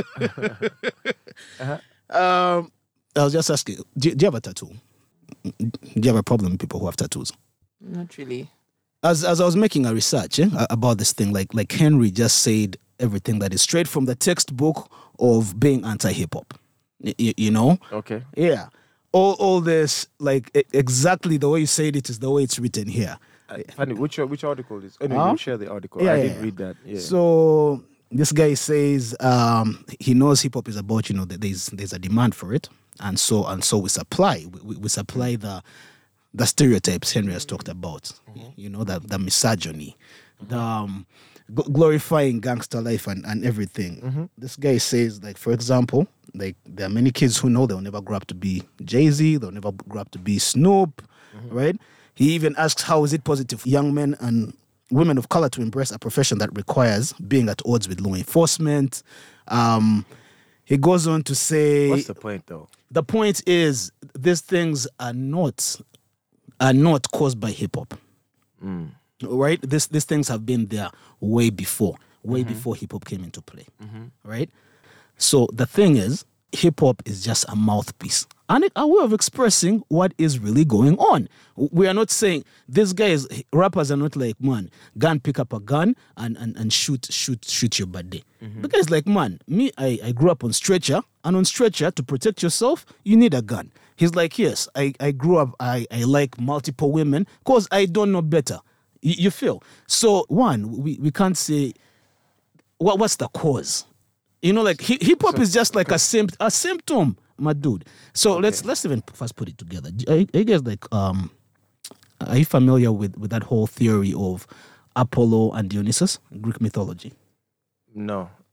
Speaker 2: um, I was just asking, do, you- do you have a tattoo? Do you have a problem with people who have tattoos?
Speaker 3: Not really.
Speaker 2: As as I was making a research eh, a- about this thing, like like Henry just said everything that is straight from the textbook of being anti-hip hop. Y- you know,
Speaker 1: Okay.
Speaker 2: yeah. All all this like e- exactly the way you said it is the way it's written here.
Speaker 1: Uh, Funny, which which article is? Anyway,
Speaker 2: Huh?
Speaker 1: you share the article.
Speaker 2: Yeah,
Speaker 1: I
Speaker 2: yeah,
Speaker 1: didn't
Speaker 2: yeah.
Speaker 1: read that. Yeah.
Speaker 2: So this guy says um, he knows hip hop is about, you know, that there's there's a demand for it, and so and so we supply we, we, we supply the the stereotypes Henry has talked about, you know, the the misogyny, the um, g- glorifying gangster life and, and everything. This guy says, like, for example, like there are many kids who know they'll never grow up to be Jay-Z, they'll never grow up to be Snoop, right? He even asks, how is it positive for young men and women of color to embrace a profession that requires being at odds with law enforcement? Um, he goes on to say,
Speaker 1: What's the point, though?
Speaker 2: the point is these things are not are not caused by hip hop. Right? This these things have been there way before, way before hip hop came into play. Right? So the thing is, hip hop is just a mouthpiece and it- a way of expressing what is really going on. We are not saying these guys, rappers are not like, man, gun, pick up a gun and, and, and shoot, shoot, shoot your body. The guy's like, man, me, I, I grew up on stretcher, and on stretcher, to protect yourself, you need a gun. He's like, yes, I, I grew up, I, I like multiple women because I don't know better. You, you feel? So, one, we, we can't say, what what's the cause? You know, like hip hop is just like a sympt- a symptom, my dude. So let's let's even first put it together. Are you, are you guys like um, are you familiar with, with that whole theory of Apollo and Dionysus, Greek mythology?
Speaker 1: No.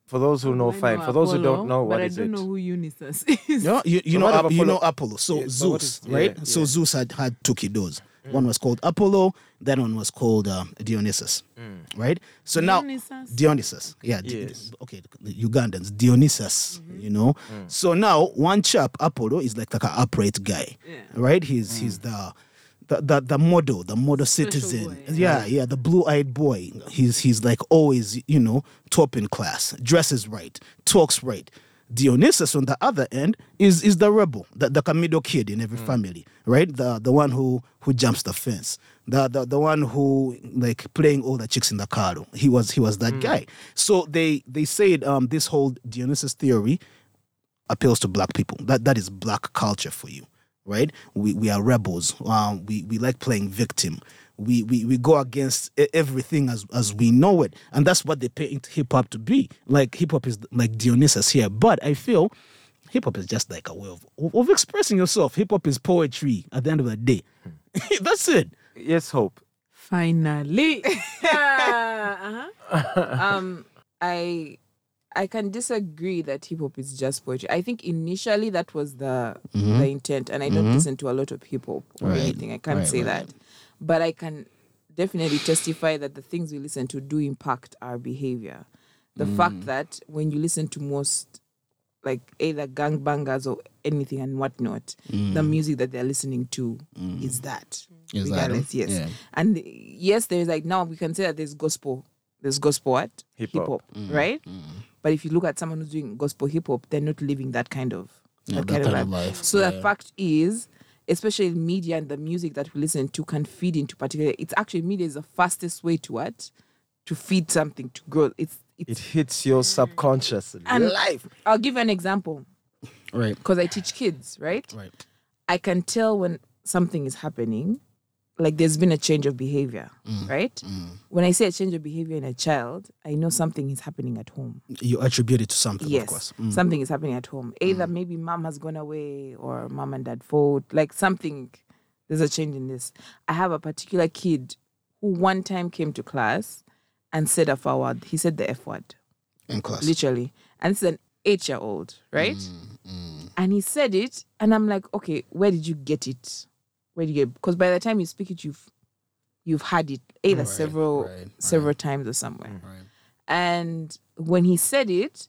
Speaker 1: For those who know,
Speaker 4: I
Speaker 1: fine. For those who
Speaker 4: Apollo,
Speaker 1: don't know, what
Speaker 4: but
Speaker 1: is
Speaker 4: I don't
Speaker 1: it?
Speaker 4: know who Unisys is.
Speaker 2: No, you, you
Speaker 1: So
Speaker 2: know
Speaker 1: what
Speaker 2: Ap-
Speaker 1: about
Speaker 2: you know
Speaker 1: Apollo?
Speaker 2: Apollo. So
Speaker 1: Yeah, but what
Speaker 2: Zeus,
Speaker 1: is-
Speaker 2: right?
Speaker 1: yeah,
Speaker 2: So
Speaker 1: yeah.
Speaker 2: Zeus had had two kiddos. One was called Apollo. That one was called uh, Dionysus. Right. So now
Speaker 4: Dionysus?
Speaker 2: Dionysus. Yeah. Di-
Speaker 1: Yes.
Speaker 2: okay. The Ugandans Dionysus. You know. So now one chap Apollo is like like an upright guy.
Speaker 4: Yeah.
Speaker 2: Right. He's he's the. The, the the model, the model citizen,
Speaker 4: boy,
Speaker 2: yeah, yeah, the blue-eyed boy. He's he's like always, you know, top in class, dresses right, talks right. Dionysus on the other end is is the rebel, the, the Camido kid in every family, right? The the one who who jumps the fence, the, the the one who like playing all the chicks in the car. He was he was that guy. So they they said um this whole Dionysus theory appeals to black people. That that is black culture for you, right? We we are rebels. Um, we we like playing victim. We, we we go against e- everything as as we know it, and that's what they paint hip hop to be. Like hip hop is like Dionysus here, but I feel hip hop is just like a way of of expressing yourself. Hip hop is poetry. At the end of the day, that's it.
Speaker 1: Yes, Hope.
Speaker 4: Finally. uh-huh.
Speaker 3: um I I can disagree that hip hop is just poetry. I think initially that was the the intent, and I don't listen to a lot of hip hop or
Speaker 2: Right.
Speaker 3: anything. I can't
Speaker 2: Right,
Speaker 3: say
Speaker 2: right.
Speaker 3: that, but I can definitely testify that the things we listen to do impact our behavior. The fact that when you listen to most, like either gangbangers or anything and whatnot, the music that they're listening to is that.
Speaker 2: Is that
Speaker 3: regardless,
Speaker 2: it?
Speaker 3: yes.
Speaker 2: Yeah.
Speaker 3: And yes, there's like now we can say that there's gospel. There's gospel what?
Speaker 1: Hip
Speaker 3: Hip
Speaker 1: hop.
Speaker 3: hop, right? But if you look at someone who's doing gospel hip hop, they're not living that kind of
Speaker 2: Yeah,
Speaker 3: that
Speaker 2: that
Speaker 3: kind of
Speaker 2: kind of
Speaker 3: life.
Speaker 2: life.
Speaker 3: So
Speaker 2: Yeah.
Speaker 3: the fact is, especially in media and the music that we listen to can feed into particular. It's actually media is the fastest way to what? To feed something to grow. It's
Speaker 1: It
Speaker 3: it's.
Speaker 1: hits your subconscious in
Speaker 3: And
Speaker 1: real life.
Speaker 3: I'll give you an example
Speaker 2: Right.
Speaker 3: because I teach kids, right?
Speaker 2: Right.
Speaker 3: I can tell when something is happening, like there's been a change of behavior, right? When I say a change of behavior in a child, I know something is happening at home.
Speaker 2: You attribute it to something,
Speaker 3: Yes,
Speaker 2: of course.
Speaker 3: something is happening at home. Either maybe mom has gone away or mom and dad fought. Like something, there's a change in this. I have a particular kid who one time came to class and said a foul word. He said the F word,
Speaker 2: In class.
Speaker 3: literally. And it's an eight-year-old, right? And he said it, and I'm like, okay, where did you get it? Where did you get? Because by the time you speak it, you've you've had it either
Speaker 2: Right,
Speaker 3: several
Speaker 2: right,
Speaker 3: several times or somewhere.
Speaker 2: Right.
Speaker 3: And when he said it,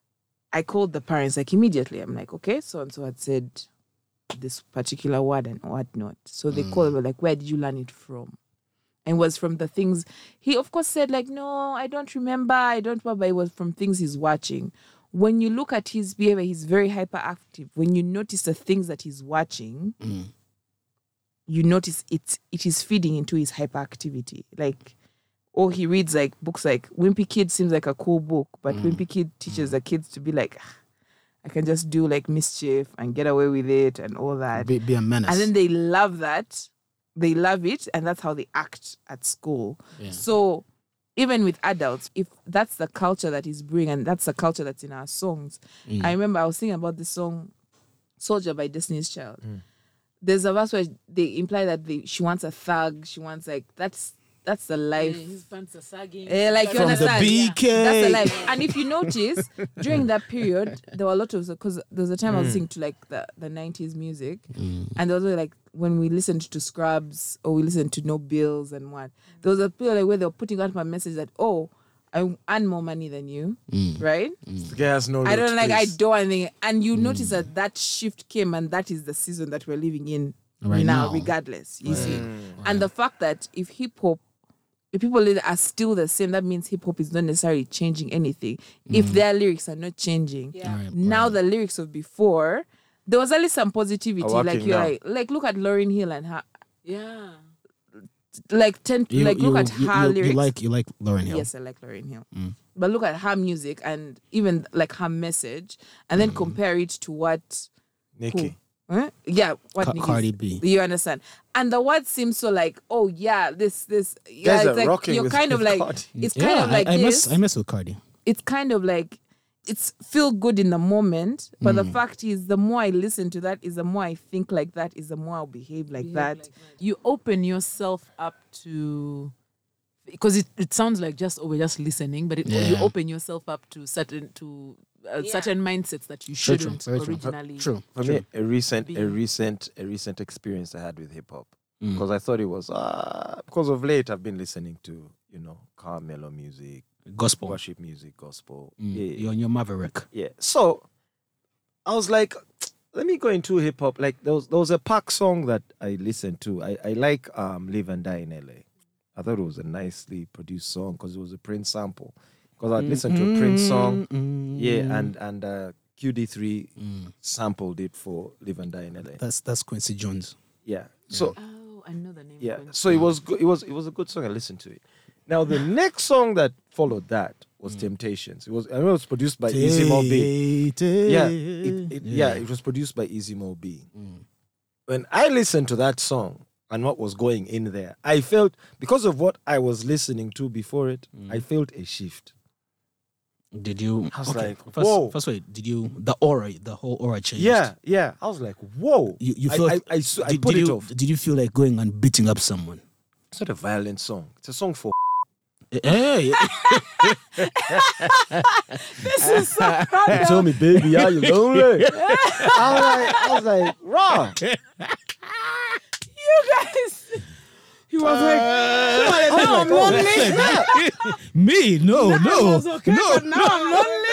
Speaker 3: I called the parents like immediately. I'm like, okay, so and so had said this particular word and whatnot. So they called me like, where did you learn it from? And it was from the things he, of course, said like, no, I don't remember, I don't remember. It was from things he's watching. When you look at his behavior, he's very hyperactive. When you notice the things that he's watching, you notice it it is feeding into his hyperactivity. Like, or he reads like books like Wimpy Kid seems like a cool book, but Wimpy Kid teaches the kids to be like, "Ah, I can just do like mischief and get away with it and all that.
Speaker 2: Be, be a menace.
Speaker 3: And then they love that. They love it, and that's how they act at school. So even with adults, if that's the culture that is brewing and that's the culture that's in our songs. I remember I was thinking about the song Soldier by Destiny's Child. There's a verse where they imply that they, she wants a thug, she wants like that's that's the life.
Speaker 4: His pants are sagging.
Speaker 3: Eh, like you
Speaker 2: From the
Speaker 3: understand?
Speaker 2: B K.
Speaker 3: That's the life. And if you notice, during that period, there were a lot of because there was a time I was listening to like the, the nineties music, and there was like when we listened to Scrubs or we listened to No Bills and what, there was a period like, where they were putting out my message that oh, I earn more money than you, right?
Speaker 1: The guy has no
Speaker 3: I don't like I
Speaker 1: space.
Speaker 3: do anything, and you notice that that shift came, and that is the season that we're living in
Speaker 2: Right
Speaker 3: now,
Speaker 2: now.
Speaker 3: regardless. You see, and the fact that if hip hop, if people are still the same, that means hip hop is not necessarily changing anything. If their lyrics are not changing,
Speaker 2: Right,
Speaker 3: now the lyrics of before, there was at least some positivity.
Speaker 1: Are
Speaker 3: Like
Speaker 1: working
Speaker 3: you're
Speaker 1: now.
Speaker 3: like, like look at Lauryn Hill and her,
Speaker 4: Yeah.
Speaker 3: like ten,
Speaker 2: You-
Speaker 3: like look
Speaker 2: you-
Speaker 3: at
Speaker 2: you-
Speaker 3: her
Speaker 2: you,
Speaker 3: lyrics.
Speaker 2: You like you like Lauryn Hill.
Speaker 3: Yes, I like Lauryn Hill. But look at her music and even like her message, and then compare it to what
Speaker 1: Nikki.
Speaker 3: Huh? Yeah, what
Speaker 2: Ca-
Speaker 3: Nicki's-
Speaker 2: Cardi B.
Speaker 3: You understand? And the words seem so like, oh yeah, this this yeah,
Speaker 1: Guys
Speaker 3: it's
Speaker 1: are
Speaker 3: like
Speaker 1: rocking
Speaker 3: you're
Speaker 1: with-
Speaker 3: kind of
Speaker 1: with
Speaker 3: like
Speaker 1: Cardi.
Speaker 3: it's
Speaker 2: Yeah,
Speaker 3: kind of like
Speaker 2: I, I
Speaker 3: this.
Speaker 2: mess I mess with Cardi.
Speaker 3: It's kind of like it's feel good in the moment, but
Speaker 2: Mm.
Speaker 3: the fact is, the more I listen to that, is the more I think like that, is the more I'll behave like
Speaker 4: Behave
Speaker 3: that.
Speaker 4: like that. You open yourself up to because it, it sounds like just oh we're just listening, but it, you
Speaker 2: Yeah.
Speaker 4: open yourself up to certain to uh,
Speaker 3: Yeah.
Speaker 4: certain mindsets that you
Speaker 2: Very true,
Speaker 4: shouldn't
Speaker 2: very true.
Speaker 4: originally.
Speaker 2: True.
Speaker 1: For
Speaker 2: true.
Speaker 1: me, a recent, a
Speaker 3: Being-
Speaker 1: recent, a recent experience I had with hip hop
Speaker 2: Mm.
Speaker 1: because I thought it was uh, because of late I've been listening to you know calm mellow music,
Speaker 2: Gospel.
Speaker 1: worship music, gospel.
Speaker 2: Mm.
Speaker 1: Yeah,
Speaker 2: You're on your Maverick.
Speaker 1: yeah. So I was like, let me go into hip hop. Like there was there was a Pac song that I listened to. I I like um Live and Die in L A. I thought it was a nicely produced song because it was a Prince sample. Because I listened to a Prince song,
Speaker 2: Mm,
Speaker 1: yeah,
Speaker 2: mm,
Speaker 1: and and uh, Q D three
Speaker 2: mm.
Speaker 1: sampled it for Live and Die in L A.
Speaker 2: That's that's Quincy Jones.
Speaker 1: Yeah. So
Speaker 3: Oh, I know the name.
Speaker 1: yeah,
Speaker 3: Quincy.
Speaker 1: so it was good. It was it was a good song. I listened to it. Now the next song that followed that was Temptations. It was I know it was produced by Easy Mo B. Yeah, it, it, yeah, it was produced by Easy Mo B.
Speaker 2: Mm.
Speaker 1: When I listened to that song and what was going in there, I felt because of what I was listening to before it, I felt a shift.
Speaker 2: Did you?
Speaker 1: I was like,
Speaker 2: first,
Speaker 1: whoa.
Speaker 2: First, wait. Did you? The aura, the whole aura changed.
Speaker 1: Yeah, yeah. I was like, whoa.
Speaker 2: You, you
Speaker 1: I-
Speaker 2: felt.
Speaker 1: I, I, s- I
Speaker 2: did,
Speaker 1: put
Speaker 2: did
Speaker 1: it
Speaker 2: you,
Speaker 1: off.
Speaker 2: Did you feel like going and beating up someone?
Speaker 1: It's not a violent song. It's a song for.
Speaker 2: Hey,
Speaker 3: This is so
Speaker 1: Tell me, baby, are you lonely? I was like, I was like, raw.
Speaker 3: you guys.
Speaker 4: He was like,
Speaker 1: I was
Speaker 4: now I'm
Speaker 1: like, oh,
Speaker 4: lonely.
Speaker 1: shit.
Speaker 2: me? No,
Speaker 4: I
Speaker 2: no,
Speaker 4: was okay,
Speaker 2: no.
Speaker 4: but now I'm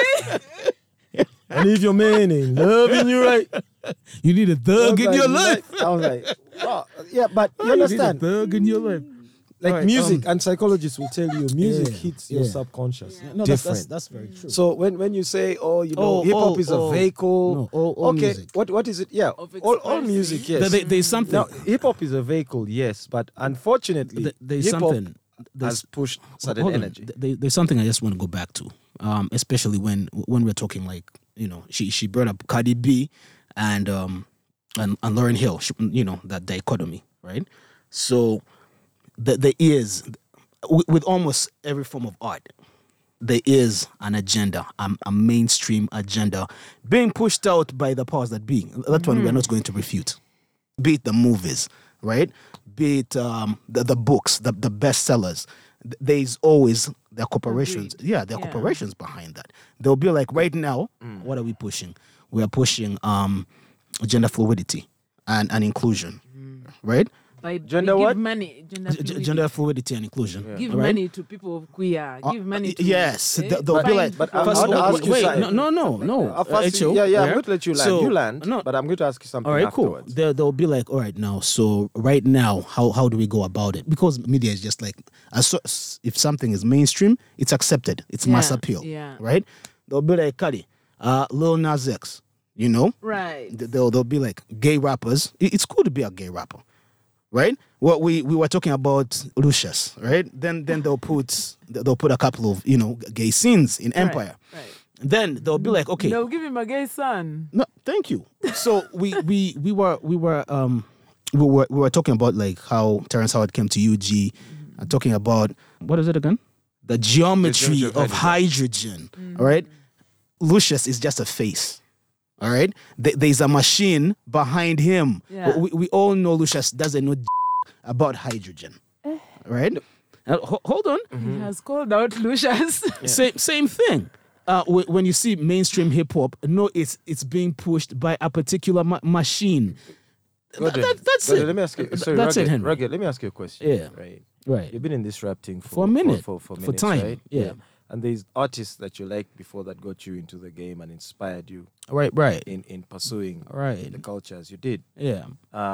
Speaker 4: lonely.
Speaker 1: And if your man ain't loving you right,
Speaker 2: You need a
Speaker 1: I
Speaker 2: thug
Speaker 1: was
Speaker 2: in
Speaker 1: like,
Speaker 2: your
Speaker 1: you
Speaker 2: life.
Speaker 1: like- I was like, raw. Yeah, but you
Speaker 2: You need a
Speaker 1: understand?
Speaker 2: thug in your life.
Speaker 1: Like
Speaker 2: Alright,
Speaker 1: music
Speaker 2: um,
Speaker 1: and psychologists will tell you, music
Speaker 2: Yeah,
Speaker 1: hits your
Speaker 2: yeah.
Speaker 1: subconscious.
Speaker 2: No, that's,
Speaker 1: different.
Speaker 2: that's that's very true.
Speaker 1: So when, when you say, oh, you know,
Speaker 2: Oh,
Speaker 1: hip hop
Speaker 2: oh,
Speaker 1: is
Speaker 2: oh.
Speaker 1: a vehicle.
Speaker 2: No, all- all
Speaker 1: okay,
Speaker 2: music.
Speaker 1: what what is it? Yeah,
Speaker 3: Of
Speaker 1: all, all
Speaker 3: expressing.
Speaker 1: music. Yes.
Speaker 2: There- there- there's something.
Speaker 1: Now, hip hop is a vehicle, yes, but unfortunately,
Speaker 2: Th- there's
Speaker 1: hip hop
Speaker 2: something. There's,
Speaker 1: has pushed certain
Speaker 2: hold on.
Speaker 1: energy.
Speaker 2: Th- there- there's something I just want to go back to, um, especially when when we're talking like you know she she brought up Cardi B and um and, and Lauryn Hill, she- you know that dichotomy, right? So the, there is with, with almost every form of art, there is an agenda, um, a mainstream agenda being pushed out by the powers that be. That one we're not going to refute. Be it the movies, right? Be it um, the, the books, the, the bestsellers. Th- There is always there are corporations. Yeah, there are
Speaker 3: Yeah.
Speaker 2: corporations behind that. They'll be like, right now, what are we pushing? We are pushing um, gender fluidity and, and inclusion, right?
Speaker 3: By
Speaker 1: Gender
Speaker 3: we
Speaker 1: what?
Speaker 3: give money. Gender,
Speaker 2: G- g-
Speaker 3: fluidity.
Speaker 2: gender fluidity and inclusion.
Speaker 3: Give
Speaker 2: right?
Speaker 3: money to people of queer.
Speaker 2: Uh,
Speaker 3: Give money
Speaker 2: uh,
Speaker 3: to
Speaker 2: yes,
Speaker 3: eh,
Speaker 2: th- they'll be
Speaker 3: find
Speaker 2: like,
Speaker 1: But
Speaker 3: people
Speaker 1: I'm-
Speaker 3: of
Speaker 1: I want to
Speaker 3: color.
Speaker 1: ask you
Speaker 2: wait,
Speaker 1: something.
Speaker 2: no, no, no, no.
Speaker 1: I'll first-
Speaker 2: H O,
Speaker 1: yeah, yeah, I'm going to let you land.
Speaker 2: So,
Speaker 1: you land,
Speaker 2: no,
Speaker 1: but I'm going to ask you something
Speaker 2: all right,
Speaker 1: afterwards.
Speaker 2: cool. They'll, they'll be like, all right, now, so right now, how how do we go about it? Because media is just like, as so, if something is mainstream, it's accepted. It's mass
Speaker 3: Yeah,
Speaker 2: appeal,
Speaker 3: yeah.
Speaker 2: right? They'll be like, Kali, uh, Lil Nas X, you know?
Speaker 3: Right.
Speaker 2: Th- They'll, they'll be like, gay rappers. It- It's cool to be a gay rapper, right? What we, we were talking about Lucius, right? Then then they'll put they'll put a couple of you know gay scenes in Empire.
Speaker 3: Right. right.
Speaker 2: Then they'll be like, okay,
Speaker 3: They'll give him a gay son.
Speaker 2: no, thank you. So we we we were we were um we were we were talking about like how Terrence Howard came to U G, and talking about what is it again? The geometry,
Speaker 1: geometry of
Speaker 2: of hydrogen. All right, Lucius is just a face. All right, Th- there's a machine behind him.
Speaker 3: Yeah.
Speaker 2: We, we all know Lucius doesn't know about hydrogen. All right, Uh, ho- hold on.
Speaker 3: He has called out Lucius.
Speaker 2: Same same thing. Uh, wh- when you see mainstream hip hop, no, it's it's being pushed by a particular ma- machine.
Speaker 1: Roger,
Speaker 2: that- that's
Speaker 1: Roger,
Speaker 2: it.
Speaker 1: Let me ask you.
Speaker 2: Th-
Speaker 1: Sorry,
Speaker 2: that's it,
Speaker 1: Roger,
Speaker 2: Henry.
Speaker 1: Roger, let me ask you a question.
Speaker 2: Yeah.
Speaker 1: Right.
Speaker 2: Right.
Speaker 1: You've been in this rap thing for,
Speaker 2: For a minute,
Speaker 1: For, for,
Speaker 2: for
Speaker 1: minutes,
Speaker 2: time,
Speaker 1: right?
Speaker 2: yeah.
Speaker 1: And there's artists that you liked before that got you into the game and inspired you
Speaker 2: Right. Right.
Speaker 1: in, in pursuing
Speaker 2: Right.
Speaker 1: the culture as you did.
Speaker 2: Yeah.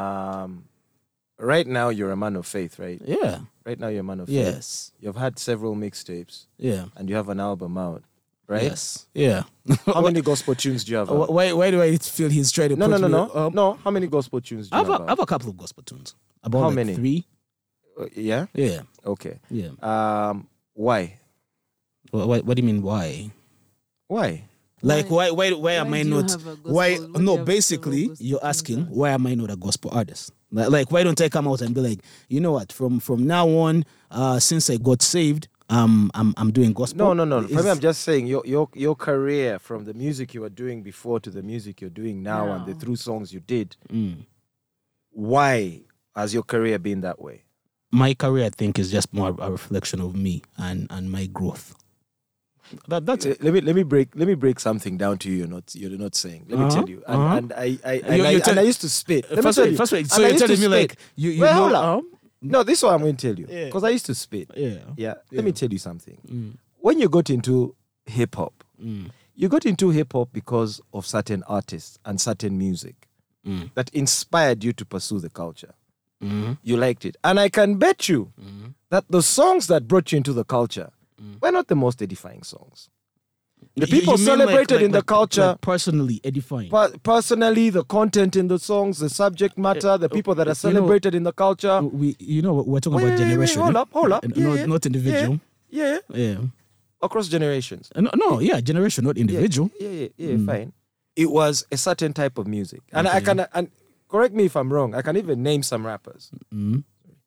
Speaker 1: Um, right now, you're a man of faith, right?
Speaker 2: Yeah.
Speaker 1: Right now, you're a man of faith.
Speaker 2: Yes.
Speaker 1: You've had several mixtapes
Speaker 2: Yeah.
Speaker 1: and you have an album out, right?
Speaker 2: Yes. Yeah.
Speaker 1: How many gospel tunes do you have
Speaker 2: Wh-
Speaker 1: out?
Speaker 2: Why? Why do I feel he's trying to?
Speaker 1: No,
Speaker 2: put
Speaker 1: no, no,
Speaker 2: me,
Speaker 1: no.
Speaker 2: um,
Speaker 1: no, how many gospel tunes do
Speaker 2: I
Speaker 1: you
Speaker 2: have,
Speaker 1: have
Speaker 2: a, I
Speaker 1: out?
Speaker 2: have a couple of gospel tunes. About
Speaker 1: How
Speaker 2: like
Speaker 1: many?
Speaker 2: Three.
Speaker 1: Uh, yeah?
Speaker 2: Yeah.
Speaker 1: Okay.
Speaker 2: Yeah.
Speaker 1: Um, why?
Speaker 2: What, what, what do you mean? Why?
Speaker 1: Why?
Speaker 2: Like why? Why? Why am
Speaker 3: why
Speaker 2: I
Speaker 3: do you
Speaker 2: not?
Speaker 3: have a gospel-
Speaker 2: Why?
Speaker 3: why do you
Speaker 2: No.
Speaker 3: have
Speaker 2: Basically,
Speaker 3: several gospel
Speaker 2: you're
Speaker 3: tunes
Speaker 2: asking
Speaker 3: out?
Speaker 2: why am I not a gospel artist? Like, like why don't I come out and be like, you know what? From from now on, uh, since I got saved, um, I'm I'm doing gospel.
Speaker 1: No, no, no. For
Speaker 2: Is-
Speaker 1: me, I'm just saying your your your career from the music you were doing before to the music you're doing now and the
Speaker 3: Now.
Speaker 1: through songs you did.
Speaker 2: Mm.
Speaker 1: Why has your career been that way?
Speaker 2: my career, I think, is just more a reflection of me and, and my growth. That that's it.
Speaker 1: Let me let me break let me break something down to you. You're not you're not saying. Let
Speaker 2: Uh-huh,
Speaker 1: me tell you. And,
Speaker 2: uh-huh.
Speaker 1: and I I, and,
Speaker 2: You're-
Speaker 1: I
Speaker 2: you're tell-
Speaker 1: and I used to spit. Let me
Speaker 2: First
Speaker 1: tell
Speaker 2: way,
Speaker 1: you.
Speaker 2: first way. So
Speaker 1: And I
Speaker 2: you're
Speaker 1: used
Speaker 2: telling
Speaker 1: to
Speaker 2: me like
Speaker 1: spit.
Speaker 2: you you
Speaker 1: Wait,
Speaker 2: know
Speaker 1: hold up.
Speaker 2: um,
Speaker 1: No, this is what I'm going to tell you
Speaker 2: Yeah.
Speaker 1: because I used to spit.
Speaker 2: yeah.
Speaker 1: Yeah.
Speaker 2: Yeah.
Speaker 1: Let me tell you something.
Speaker 2: Mm.
Speaker 1: When you got into hip hop,
Speaker 2: Mm.
Speaker 1: you got into hip hop because of certain artists and certain music
Speaker 2: Mm.
Speaker 1: that inspired you to pursue the culture.
Speaker 2: Mm.
Speaker 1: You liked it. And I can bet you
Speaker 2: Mm.
Speaker 1: that the songs that brought you into the culture
Speaker 2: Mm.
Speaker 1: were not the most edifying songs. The
Speaker 2: You-
Speaker 1: people
Speaker 2: you mean like-
Speaker 1: celebrated
Speaker 2: like-
Speaker 1: in the
Speaker 2: like-
Speaker 1: culture.
Speaker 2: like personally edifying.
Speaker 1: Per- personally, the content in the songs, the subject matter, the people that are
Speaker 2: you know-
Speaker 1: celebrated in the culture.
Speaker 2: we you know we're talking
Speaker 1: Wait,
Speaker 2: about
Speaker 1: wait, wait,
Speaker 2: generation.
Speaker 1: hold
Speaker 2: eh?
Speaker 1: up, hold up.
Speaker 2: And
Speaker 1: Yeah,
Speaker 2: not,
Speaker 1: yeah.
Speaker 2: not individual.
Speaker 1: Yeah,
Speaker 2: Yeah.
Speaker 1: across generations.
Speaker 2: Uh, No, no, yeah, generation, not
Speaker 1: Yeah,
Speaker 2: individual.
Speaker 1: Yeah, yeah, yeah,
Speaker 2: Mm.
Speaker 1: fine. It was a certain type of music, and I
Speaker 2: Okay.
Speaker 1: can and correct me if I'm wrong. I can even name some rappers.
Speaker 2: Mm.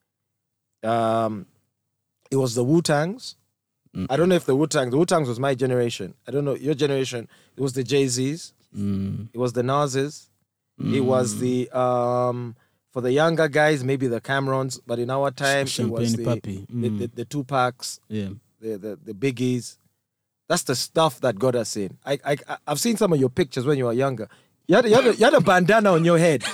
Speaker 1: Um, it was the Wu Tangs.
Speaker 2: Mm.
Speaker 1: I don't know if the Wu Tangs. The Wu Tangs was my generation. I don't know your generation. It was the Jay Z's.
Speaker 2: Mm.
Speaker 1: It was the Nas's. It was the um for the younger guys, maybe the Camerons, but in our time it was
Speaker 2: Champagne
Speaker 1: the
Speaker 2: Papi.
Speaker 1: the,
Speaker 2: Mm.
Speaker 1: the, the Tupacs,
Speaker 2: Yeah.
Speaker 1: the, the the Biggies. That's the stuff that got us in. I I I've seen some of your pictures when you were younger. You had, you had, a, you had a bandana on your head.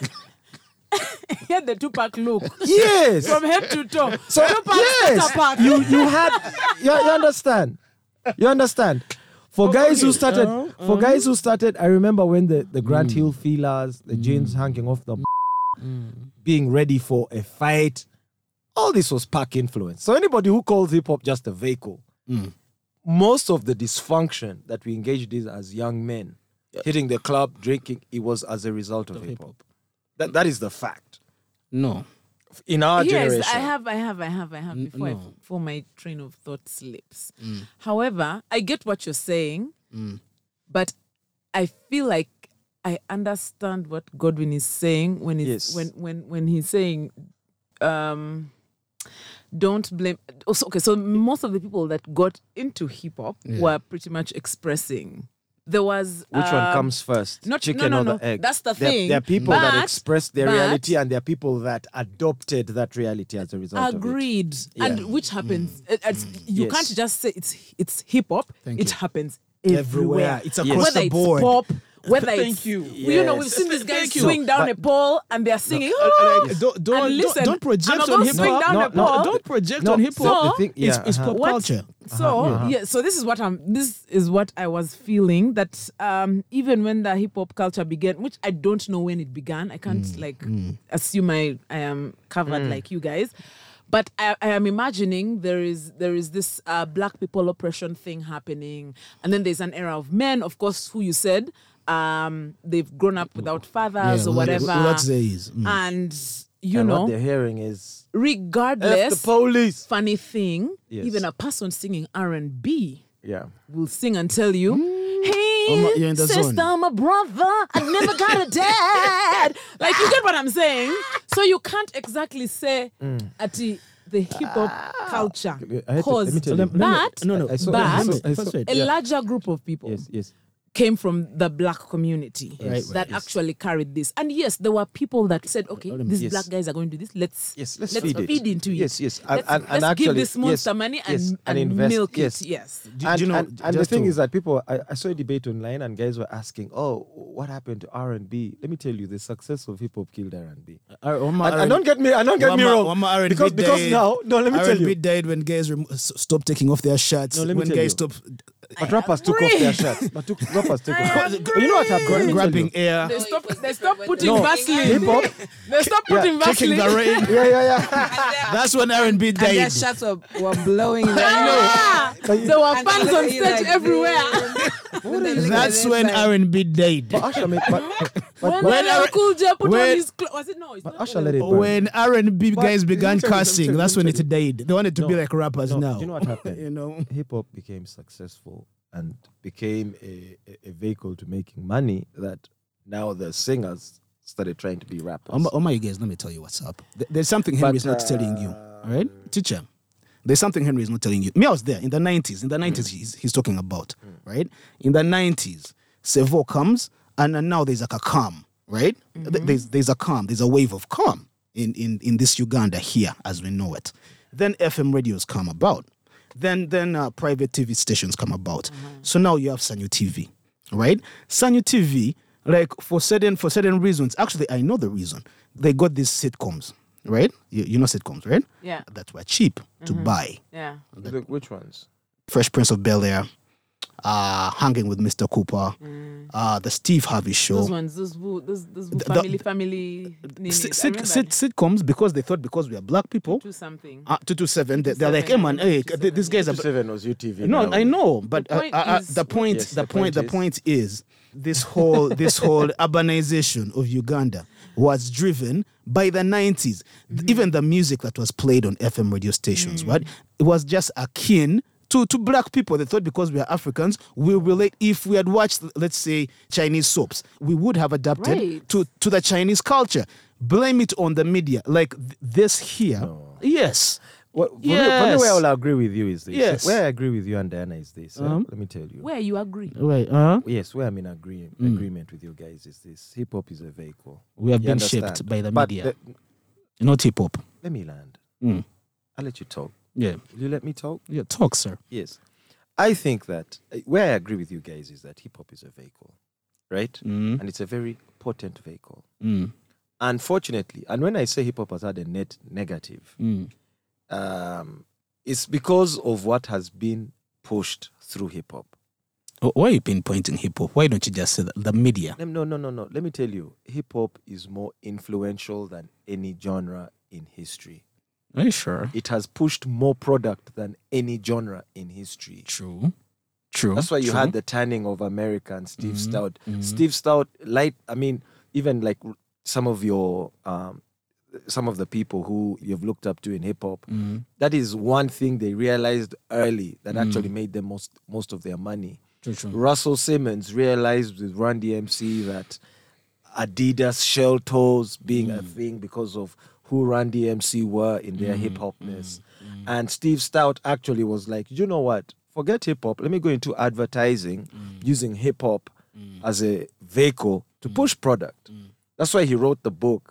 Speaker 4: He had the Tupac look
Speaker 1: Yes.
Speaker 4: from head to toe.
Speaker 1: So
Speaker 4: Tupac
Speaker 1: yes,
Speaker 4: Tupac.
Speaker 1: you you had you, you understand. You understand. For guys who
Speaker 2: okay.
Speaker 1: started,
Speaker 2: Uh,
Speaker 1: for guys who started, I remember when the, the Grant
Speaker 2: Mm.
Speaker 1: Hill feelers, the jeans hanging off the
Speaker 2: Mm.
Speaker 1: being ready for a fight. All this was Pac influence. So anybody who calls hip hop just a vehicle,
Speaker 2: Mm.
Speaker 1: most of the dysfunction that we engaged in as young men, hitting the club, drinking, it was as a result of
Speaker 2: Of
Speaker 1: hip hop.
Speaker 2: hip-hop.
Speaker 1: That that is the fact.
Speaker 2: No.
Speaker 1: In our
Speaker 4: Yes,
Speaker 1: generation.
Speaker 4: I have, I have, I have, I have.
Speaker 2: N-
Speaker 4: Before, I,
Speaker 2: no.
Speaker 4: before my train of thought slips.
Speaker 2: Mm.
Speaker 4: However, I get what you're saying,
Speaker 2: Mm.
Speaker 4: but I feel like I understand what Godwin is saying when he's
Speaker 1: Yes.
Speaker 4: when when when he's saying, um, don't blame. Also, okay, so most of the people that got into hip hop
Speaker 2: Yeah.
Speaker 4: were pretty much expressing. There was
Speaker 1: Which one
Speaker 4: um,
Speaker 1: comes first?
Speaker 4: not-
Speaker 1: Chicken
Speaker 4: no, no,
Speaker 1: or
Speaker 4: no.
Speaker 1: the egg?
Speaker 4: That's the
Speaker 1: There-
Speaker 4: thing.
Speaker 1: There are people that
Speaker 4: But-
Speaker 1: express their
Speaker 4: but-
Speaker 1: reality and there are people that adopted that reality as a result
Speaker 4: Agreed,
Speaker 1: Yeah.
Speaker 4: and which happens. It- it's- you
Speaker 1: Yes.
Speaker 4: can't just say it's it's hip hop.
Speaker 2: Thank
Speaker 4: It
Speaker 2: you.
Speaker 4: happens
Speaker 2: Everywhere.
Speaker 4: everywhere.
Speaker 2: It's
Speaker 1: Yes.
Speaker 2: across
Speaker 4: Whether
Speaker 2: the
Speaker 4: it's
Speaker 2: board.
Speaker 4: pop, whether
Speaker 2: Thank
Speaker 4: it's
Speaker 2: you.
Speaker 4: well, you know, we've
Speaker 1: Yes.
Speaker 4: seen these guys
Speaker 2: Thank you.
Speaker 4: swing down
Speaker 1: But-
Speaker 4: a pole and they're singing.
Speaker 2: Uh,
Speaker 4: "Oh!"
Speaker 2: like, don't don't,
Speaker 4: And listen,
Speaker 2: don't, don't project
Speaker 4: I'm
Speaker 2: on
Speaker 4: gonna
Speaker 2: hip
Speaker 4: swing
Speaker 2: hop.
Speaker 4: down
Speaker 1: No,
Speaker 4: a
Speaker 1: no,
Speaker 4: pole.
Speaker 2: Don't project
Speaker 1: No,
Speaker 2: on hip
Speaker 1: so
Speaker 2: hop.
Speaker 1: the thing-
Speaker 2: it's
Speaker 1: yeah,
Speaker 2: it's
Speaker 1: uh-huh.
Speaker 2: pop
Speaker 4: What-
Speaker 2: culture.
Speaker 4: So
Speaker 1: Uh-huh.
Speaker 4: yeah, so this is what I'm. This is what I was feeling that um, even when the hip hop culture began, which I don't know when it began, I can't
Speaker 2: Mm,
Speaker 4: like assume I I am covered like you guys, but I, I am imagining there is there is this uh, black people oppression thing happening, and then there's an era of men, of course, who you said um, they've grown up without fathers
Speaker 2: Yeah,
Speaker 4: or
Speaker 2: well,
Speaker 4: whatever,
Speaker 2: well, that's the is. Mm.
Speaker 4: and you
Speaker 1: and
Speaker 4: know,
Speaker 1: what they're hearing is F
Speaker 4: regardless,
Speaker 1: the police.
Speaker 4: funny thing,
Speaker 1: Yes.
Speaker 4: even a person singing R and B
Speaker 1: Yeah.
Speaker 4: will sing and tell you, hey,
Speaker 2: Oh, my- you're in the
Speaker 4: sister,
Speaker 2: zone.
Speaker 4: my brother, I never got a dad. Like, you get what I'm saying? So you can't exactly say at the, the hip hop culture
Speaker 1: I had to- let me
Speaker 4: caused,
Speaker 1: tell you.
Speaker 4: but,
Speaker 2: no, no,
Speaker 1: I saw-
Speaker 4: but
Speaker 1: I saw- I
Speaker 2: First
Speaker 1: saw-
Speaker 2: wait.
Speaker 4: a
Speaker 1: yeah.
Speaker 4: larger group of people
Speaker 1: Yes, yes.
Speaker 4: came from the black community
Speaker 2: Right,
Speaker 4: that
Speaker 2: right, yes.
Speaker 4: actually carried this. And yes, there were people that said, okay,
Speaker 2: Let me-
Speaker 4: these
Speaker 1: Yes.
Speaker 4: black guys are going to do this. Let's
Speaker 1: Yes, let's,
Speaker 4: let's
Speaker 1: feed, it.
Speaker 4: feed into it.
Speaker 1: Yes, yes. And,
Speaker 4: Let's,
Speaker 1: and, and
Speaker 4: let's
Speaker 1: actually,
Speaker 4: give this monster
Speaker 1: yes,
Speaker 4: money and,
Speaker 1: yes,
Speaker 4: and,
Speaker 1: invest.
Speaker 4: milk
Speaker 1: yes.
Speaker 4: it. Yes.
Speaker 2: Do-
Speaker 1: And,
Speaker 2: do you know,
Speaker 1: and, and the
Speaker 2: just
Speaker 1: thing
Speaker 2: to-
Speaker 1: is that people, I, I saw a debate online and guys were asking, oh, what happened to R and B? Let me tell you, the success of hip hop killed R and B.
Speaker 2: Uh, one more
Speaker 1: And,
Speaker 2: R and
Speaker 1: and don't get me, and don't get
Speaker 2: one
Speaker 1: me
Speaker 2: more-
Speaker 1: wrong.
Speaker 2: one more R and B
Speaker 1: because because
Speaker 2: died.
Speaker 1: now, no, let me
Speaker 2: R
Speaker 1: tell
Speaker 2: and B
Speaker 1: you.
Speaker 2: died when guys rem- s- stopped taking off their shirts.
Speaker 1: No, let me
Speaker 2: when
Speaker 1: tell
Speaker 2: guys
Speaker 1: you.
Speaker 2: stopped
Speaker 1: But rappers took off their shirts. But took, rappers took off. You know what happened? Let me tell
Speaker 2: grabbing
Speaker 1: you.
Speaker 2: air,
Speaker 4: They
Speaker 5: No,
Speaker 4: stopped,
Speaker 5: it was
Speaker 4: they
Speaker 5: different
Speaker 4: stopped
Speaker 5: when
Speaker 4: putting
Speaker 5: they-
Speaker 1: No,
Speaker 4: Vaseline.
Speaker 1: hip hop.
Speaker 4: They stopped
Speaker 1: Yeah,
Speaker 4: putting
Speaker 2: kicking
Speaker 4: Vaseline.
Speaker 2: the rain.
Speaker 1: Yeah, yeah, yeah.
Speaker 2: That's when R and B
Speaker 5: And their
Speaker 2: died.
Speaker 5: shots were, were blowing.
Speaker 4: Ah,
Speaker 1: But you-
Speaker 4: there were
Speaker 5: And
Speaker 4: fans
Speaker 5: they
Speaker 4: on
Speaker 5: look at
Speaker 4: stage
Speaker 5: you like
Speaker 4: everywhere.
Speaker 5: this.
Speaker 2: That's when R and B died.
Speaker 1: But Usher made, but, but,
Speaker 4: When,
Speaker 1: but,
Speaker 4: L L Cool J put
Speaker 2: when-
Speaker 4: on his clothes, was it no? It's
Speaker 1: but
Speaker 4: not
Speaker 1: Usher
Speaker 4: L L
Speaker 1: let it
Speaker 4: Cool.
Speaker 1: burn.
Speaker 2: When R and B
Speaker 1: But
Speaker 2: guys
Speaker 1: let me
Speaker 2: began
Speaker 1: tell you, let me
Speaker 2: casting,
Speaker 1: tell you,
Speaker 2: that's
Speaker 1: let
Speaker 2: when
Speaker 1: me
Speaker 2: it
Speaker 1: tell
Speaker 2: died. They wanted to
Speaker 1: No,
Speaker 2: be like rappers
Speaker 1: no,
Speaker 2: now.
Speaker 1: do you know what happened?
Speaker 2: You know,
Speaker 1: Hip hop became successful and became a, a, a vehicle to making money that now the singers started trying to be rappers.
Speaker 2: oh my, oh my guys, let me tell you what's up. Th- There's something Henry's
Speaker 1: But,
Speaker 2: not telling you.
Speaker 1: uh,
Speaker 2: All right, teacher. There's something Henry is not telling you. Me, I was there in the nineties. In the nineties, he's, he's talking about, right? In the nineties, Sevo comes, and, and now there's like a calm, right? Th- There's there's a calm. There's a wave of calm in, in, in this Uganda here as we know it. Then F M radios come about. Then then uh, private T V stations come about. So now you have Sanyu T V, right? Sanyu T V, like for certain for certain reasons. Actually, I know the reason. They got these sitcoms, right? You, you know sitcoms, right?
Speaker 3: Yeah.
Speaker 2: That were cheap to buy.
Speaker 3: Yeah.
Speaker 1: The- which ones?
Speaker 2: Fresh Prince of Bel-Air, uh, Hanging with Mister Cooper, uh, the Steve Harvey Show.
Speaker 4: Those ones, those who, those, those who
Speaker 2: The- the-
Speaker 4: family, family. needs.
Speaker 2: Sit,
Speaker 4: I
Speaker 2: sit,
Speaker 4: remember
Speaker 2: sit, sitcoms because they thought because we are black people.
Speaker 4: two something.
Speaker 2: Uh, two two seven. They, they're like, hey man, hey, th- these guys are.
Speaker 1: Seven was U T V.
Speaker 2: No,
Speaker 1: now.
Speaker 2: I know, but
Speaker 4: The
Speaker 2: uh,
Speaker 4: point
Speaker 2: uh, uh,
Speaker 4: is-
Speaker 2: the point,
Speaker 1: Yes,
Speaker 2: the,
Speaker 1: the
Speaker 2: point,
Speaker 1: point
Speaker 2: the
Speaker 1: is-
Speaker 2: point is this whole, this whole urbanization of Uganda was driven by the nineties. Even the music that was played on F M radio stations, right? It was just akin to to black people. They thought because we are Africans, we relate. If we had watched, let's say, Chinese soaps, we would have adapted
Speaker 4: Right.
Speaker 2: to to the Chinese culture. Blame it on the media, like th- this here. Yes.
Speaker 1: What, for, me, for me,
Speaker 2: Yes.
Speaker 1: where I will agree with you is this.
Speaker 2: Yes.
Speaker 1: Where I agree with you and Diana is this. uh,
Speaker 2: Um,
Speaker 1: let me tell you.
Speaker 4: Where you agree?
Speaker 2: Right. Uh,
Speaker 1: Yes, where I'm in agree, agreement with you guys is this. Hip hop is a vehicle.
Speaker 2: we have
Speaker 1: You
Speaker 2: been
Speaker 1: understand?
Speaker 2: shaped by the
Speaker 1: But
Speaker 2: media,
Speaker 1: the-
Speaker 2: not hip hop.
Speaker 1: let me land.
Speaker 2: Mm.
Speaker 1: I'll let you talk.
Speaker 2: Yeah.
Speaker 1: Will you let me talk?
Speaker 2: Yeah. Talk, sir.
Speaker 1: Yes. I think that uh, where I agree with you guys is that hip hop is a vehicle, right?
Speaker 2: Mm.
Speaker 1: And it's a very potent vehicle.
Speaker 2: Mm.
Speaker 1: Unfortunately, and when I say hip hop has had a net negative,
Speaker 2: Mm.
Speaker 1: um, it's because of what has been pushed through hip hop.
Speaker 2: Wh- Why are you pinpointing hip hop? Why don't you just say that? The media?
Speaker 1: No, no, no, no. Let me tell you, hip hop is more influential than any genre in history.
Speaker 2: Are you sure?
Speaker 1: It has pushed more product than any genre in history.
Speaker 2: True. True.
Speaker 1: That's why you
Speaker 2: True.
Speaker 1: had the turning of America and Steve
Speaker 2: Mhm,
Speaker 1: Stout.
Speaker 2: mhm.
Speaker 1: Steve Stout, light. I mean, even like some of your, um, some of the people who you've looked up to in hip hop.
Speaker 2: Mm.
Speaker 1: That is one thing they realized early that
Speaker 2: Mm.
Speaker 1: actually made them most most of their money.
Speaker 2: True, true.
Speaker 1: Russell Simmons realized with Run D M C that Adidas shell toes being a thing because of who Run D M C were in their hip hopness. And Steve Stout actually was like, you know what? Forget hip hop. Let me go into advertising using hip hop as a vehicle to push product. That's why he wrote the book.